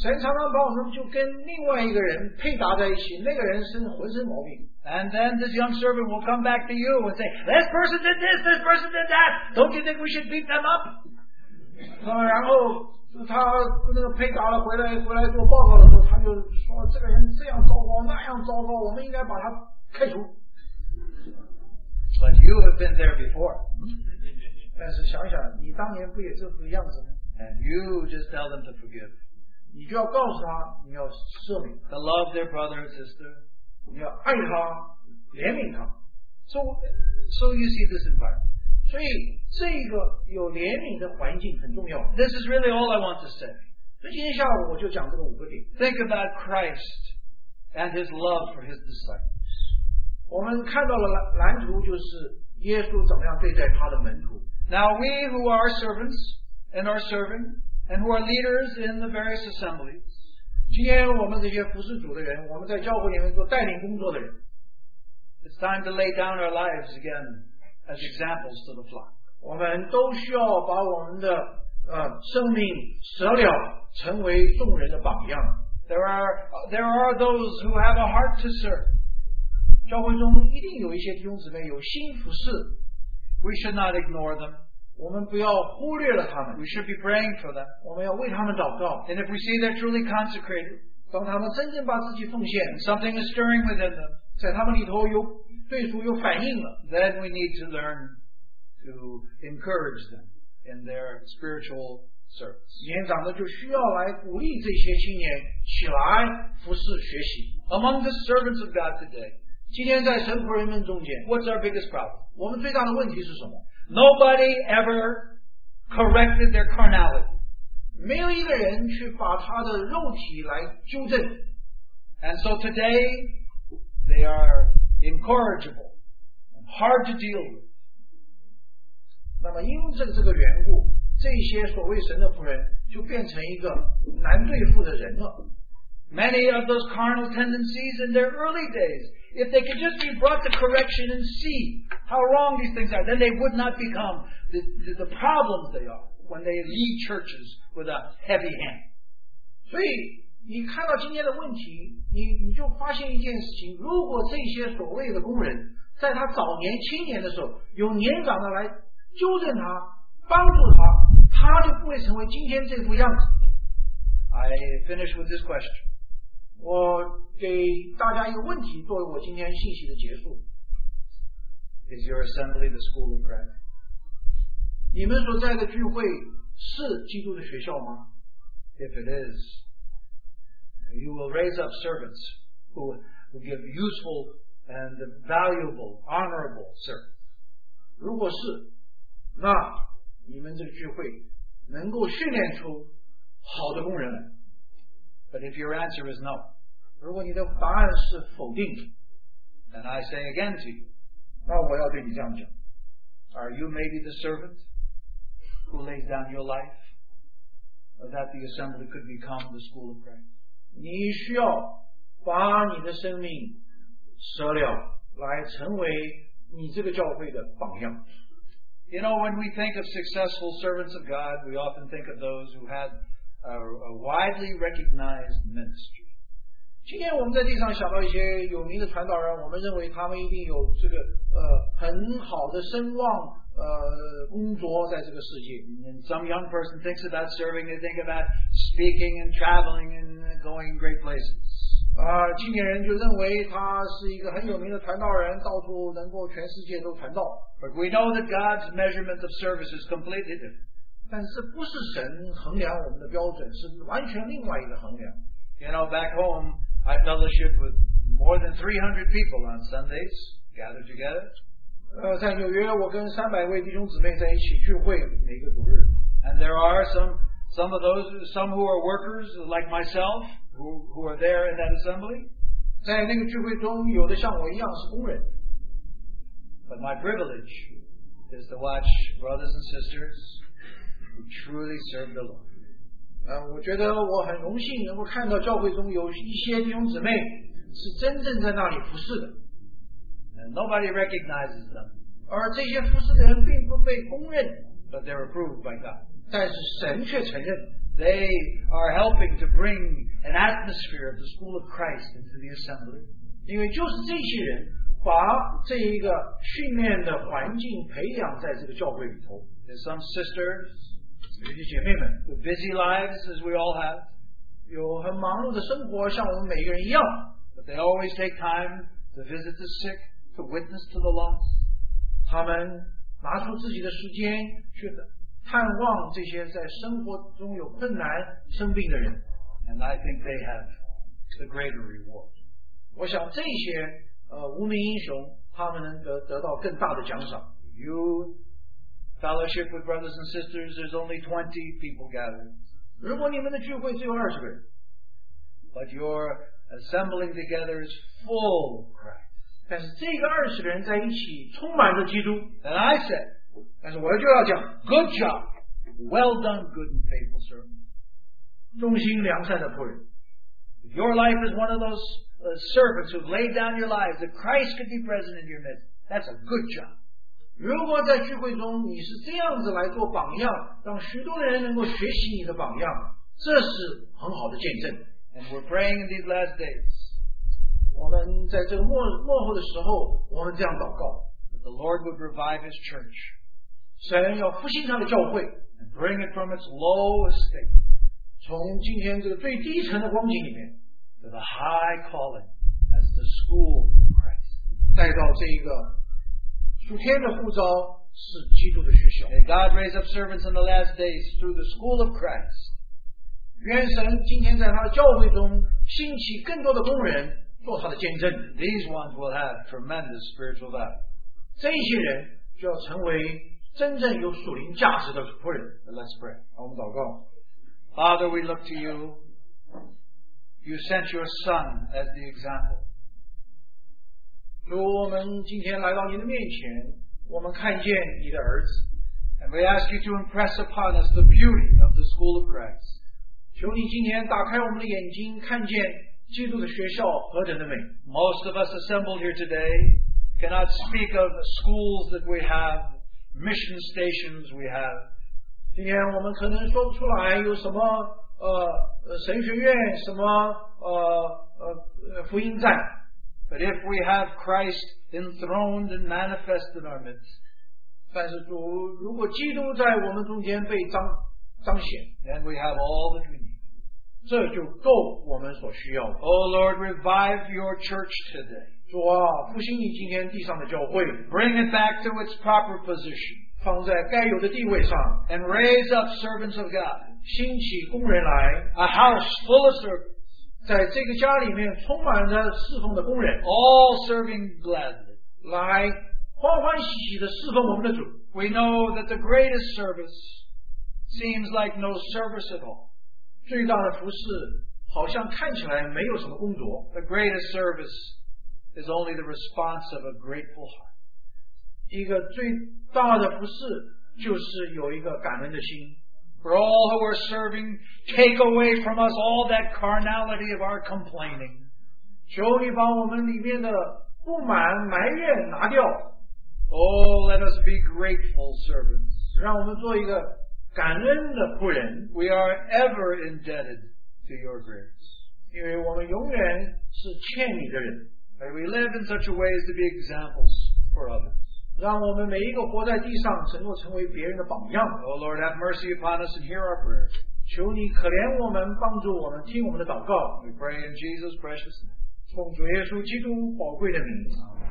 神常常把我们就跟另外一个人配搭在一起，那个人是浑身毛病。 And then this young servant will come back to you and say, this person did this, this person did that. Don't you think we should beat them up? 然后他那个配搭了回来做报告的时候，他就说这个人这样糟糕那样糟糕，我们应该把他开除。 But you have been there before. 但是想想，你当年不也这副样子吗？ And you just tell them to forgive. 你就要告诉他，你要赦免， To love their brother and sister. 你要爱他，怜悯他。 So you see this environment. 所以这个有怜悯的环境很重要。 This is really all I want to say. 所以今天下午我就讲这个5个点。 Think about Christ and his love for his disciples. 我们看到了蓝图，就是耶稣怎么样对待他的门徒。 Now we who are servants and are serving and who are leaders in the various assemblies, 今天我们这些服侍主的人，我们在教会里面做带领工作的人， it's time to lay down our lives again as examples to the flock. 我们都需要把我们的生命舍了，成为众人的榜样。 There are those who have a heart to serve. 教会中一定有一些弟兄姊妹有心服侍， We should not ignore them. 我们不要忽略了他们， We should be praying for them. 我们要为他们祷告。 And if we see they're truly consecrated, 当他们真正把自己奉献， and something is stirring within them, 在他们里头有对主有反应了， then we need to learn to encourage them in their spiritual service. 年长的就需要来鼓励这些青年起来服侍学习。 Among the servants of God today, 今天在神仆人们中间， what's our biggest problem? 我们最大的问题是什么？ Nobody ever corrected their carnality. 没有一个人去把他的肉体来纠正。 And so today, they are incorrigible and hard to deal with. 那么因着这个缘故，这些所谓神的仆人就变成一个难对付的人了。 Many of those carnal tendencies in their early days, if they could just be brought to correction and see how wrong these things are, then they would not become the problems they are when they lead churches with a heavy hand. 所以你看到今天的问题，你就发现一件事情：如果这些所谓的工人在他早年青年的时候，有年长的来纠正他、帮助他，他就不会成为今天这副样子。 I finish with this question. 我给大家一个问题，作为我今天信息的结束。 Is your assembly the school of Christ? 你们所在的聚会是基督的学校吗？ If it is, you will raise up servants who give useful and valuable, honorable service. 如果是，那你们这个聚会能够训练出好的工人来。 But if your answer is no, 如果你的答案是否定的， then I say again to you, 那我要对你这样讲： are you maybe the servant who lays down your life so that the assembly could become the school of Christ? 你需要把你的生命舍了，来成为你这个教会的榜样。 You know, when we think of successful servants of God, we often think of those who had a widely recognized ministry. 今天我们在地上想到一些有名的传道人，我们认为他们一定有这个很好的声望工作在这个世界。 And some young person thinks about serving, they think about speaking and traveling and going great places. 青年人就认为他是一个很有名的传道人，到处能够全世界都传道。 But we know that God's measurement of service is completely different. 但是不是神衡量我们的标准，是完全另外一个衡量。 You know, back home, I fellowship with more than 300 people on Sundays, gathered together. 在纽约，我跟300位弟兄姊妹在一起聚会，每个主日。 And there are some who are workers like myself who are there in that assembly. 在那个聚会中，有的像我一样是工人。 But my privilege is to watch brothers and sisters who truly serve the Lord. 我觉得我很荣幸能够看到教会中有一些弟兄姊妹是真正在那里服侍的。 And nobody recognizes them, 而这些服侍的人并不被公认， but they're approved by God. 但是神却承认 They are helping to bring an atmosphere of the school of Christ into the assembly. 因为就是这些人把这一个训练的环境培养在这个教会里头。 There's some sisters 有些姐妹们 with busy lives, as we all have, 有很忙碌的生活，像我们每个人一样， but they always take time to visit the sick, to witness to the lost. 他们拿出自己的时间去探望这些在生活中有困难、生病的人。 And I think they have the greater reward. 我想这些无名英雄，他们能得到更大的奖赏。 You fellowship with brothers and sisters, there's only 20 people gathered. 如果你们的聚会只有20个人， But your assembling together is full of Christ. 但是这个20个人在一起充满着基督。 And I said, 但是我就要讲， good job, well done, good and faithful servant. 忠心良善的仆人。 If your life is one of those servants who've laid down your lives that Christ could be present in your midst, that's a good job. 如果在聚会中你是这样子来做榜样，让许多人能够学习你的榜样，这是很好的见证。 And we're praying in these last days 我们在这个末后的时候，我们这样祷告， that the Lord would revive His church 神要复兴他的教会， and bring it from its low estate 从今天这个最低层的光景里面， to the high calling as the school of Christ. 带到这一个属天的呼召，是基督的学校。 May God raise up servants in the last days through the school of Christ. 愿神今天在他的教会中兴起更多的工人，做他的见证。 These ones will have tremendous spiritual value. 这些人就要成为真正有属灵价值的仆人。 But let's pray. 好，我们祷告。 Father, we look to you. You sent your Son as the example. 主，我们今天来到你的面前，我们看见你的儿子， And we ask you to impress upon us the beauty of the school of Christ. 求你今天打开我们的眼睛，看见基督的学校何等的美。 Most of us assembled here today cannot speak of schools that we have, mission stations we have. 今天我们可能说不出来有什么神学院，什么福音站。 But if we have Christ enthroned and manifest in our midst, 但是主，如果基督在我们中间被彰显， then we have all that we need. 这就够我们所需要的。 Oh Lord, revive your church today. 主啊，复兴你今天地上的教会， Bring it back to its proper position 放在该有的地位上， and raise up servants of God. 兴起工人来， A house full of servants, 在这个家里面充满着侍奉的工人， all serving gladly. 来欢欢喜喜的侍奉我们的主。 We know that the greatest service seems like no service at all. 最大的服侍好像看起来没有什么工作， The greatest service is only the response of a grateful heart. 一个最大的服侍就是有一个感恩的心。 For all who are serving, take away from us all that carnality of our complaining. 求你把我们里面的不满、埋怨拿掉， Oh, let us be grateful servants. 让我们做一个感恩的仆人， We are ever indebted to your grace. 因为我们永远是欠你的人。 May we live in such a way as to be examples for others. 让我们每一个活在地上，能够成为别人的榜样。 Oh Lord, have mercy upon us and hear our prayers. 求你可怜我们，帮助我们，听我们的祷告。 We pray in Jesus' precious name. 奉主耶稣基督宝贵的名。